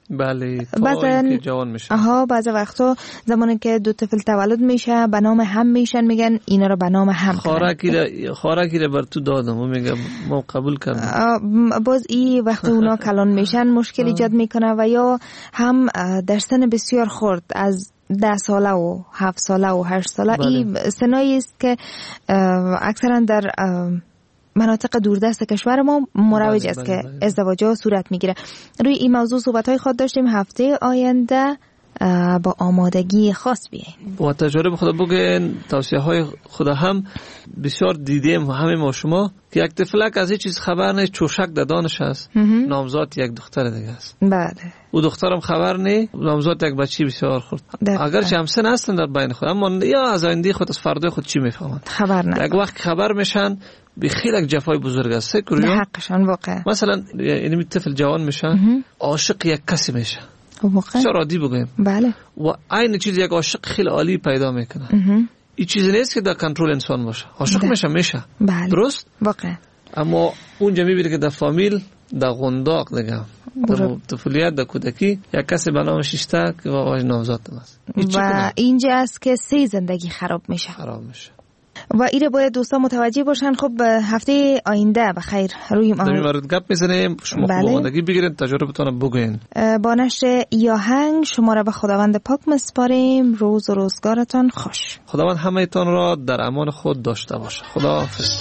بله بعضا جوان میشه. آها بعضا وقتا زمانی که دو طفل تولد میشه به نام هم میشن، میگن اینا رو به نام هم خوراکی را خوراکی را بر تو دادم و میگه ما قبول کردم. باز این وقتی اونا کلان میشن مشکل ایجاد میکنه و یا هم در سن بسیار خرد از ده ساله و هفت ساله و هشت ساله بله. این سنایی است که اکثرا در مناطق دوردست کشور ما مروج است که ازدواج‌ها صورت میگیره. روی این موضوع صحبت‌های خود داشتیم. هفته آینده با آمادگی خاص بیاین با تجربه خدا بگین، توصیه های خدا هم بسیار دیدیم همه ما شما که یک طفلک از هیچ چیز خبر نیست، چوشک دادانش است، نامزاد یک دختر دیگه است. بله او دخترم خبر نی، نامزاد یک بچی بسیار خورد. اگرچه همسن هستن در بین خود، اما یا از آینده خود از فردا خود چی میفهمند خبر نه. یک وقت خبر میشن بخیل یک جفای بزرگ است به حقشان واقعا. مثلا این طفل جوان میشن عاشق یک کسی میشه واقعا شرادی بگیم بله و این چیز یک عاشق خیلی عالی پیدا میکنه. این چیز نیست که در کنترل انسان باشه، عاشق میشه میشه بله. درست واقعا. اما اونجا میبینی که در فامیل در غنداق دیگه در طفولیت در کودکی یک کسی به نام شیشته که واقعا نامزاد است و اینجا است که سه زندگی خراب میشه خراب میشه و ایره باید دوستان متوجه باشن. خب هفته آینده بخیر روی ما در مورد گپ میزنیم، شما بله. خوب آمادگی بگیرید، تجربتون بگوین. با نشر یاهنگ شما را به خداوند پاک مسپاریم. روز و روزگارتان خوش. خداوند همه تان را در امان خود داشته باشه. خداحافظ.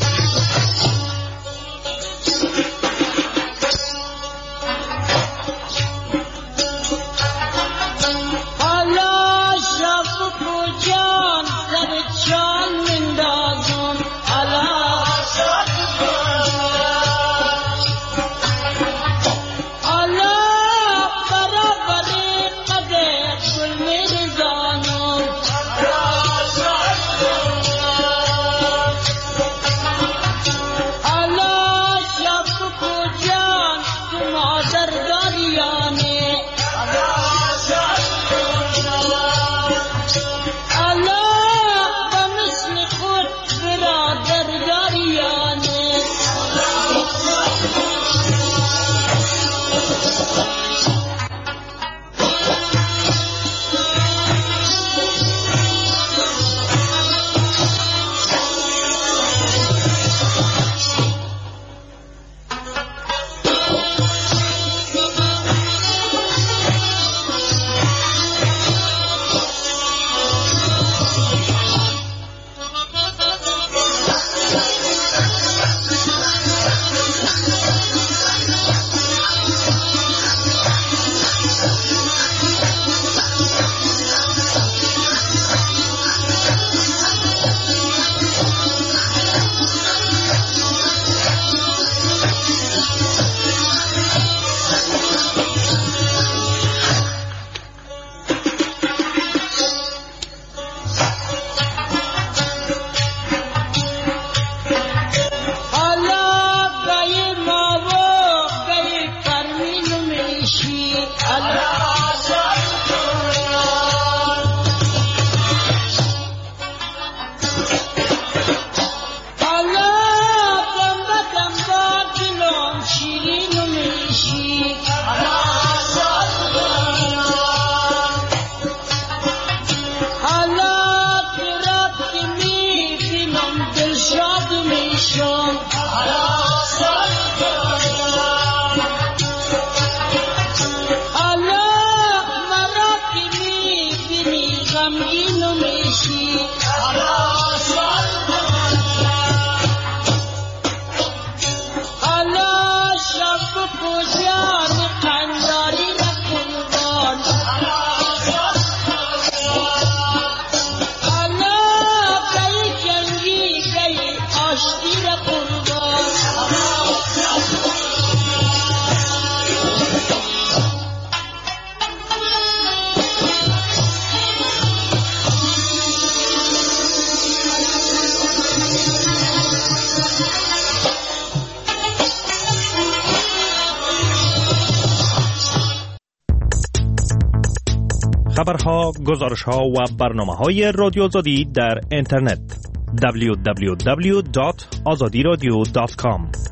خبرها، گزارشها و برنامه‌های رادیو آزادی در اینترنت دبلیو دبلیو دبلیو دات آزادی رادیو دات کام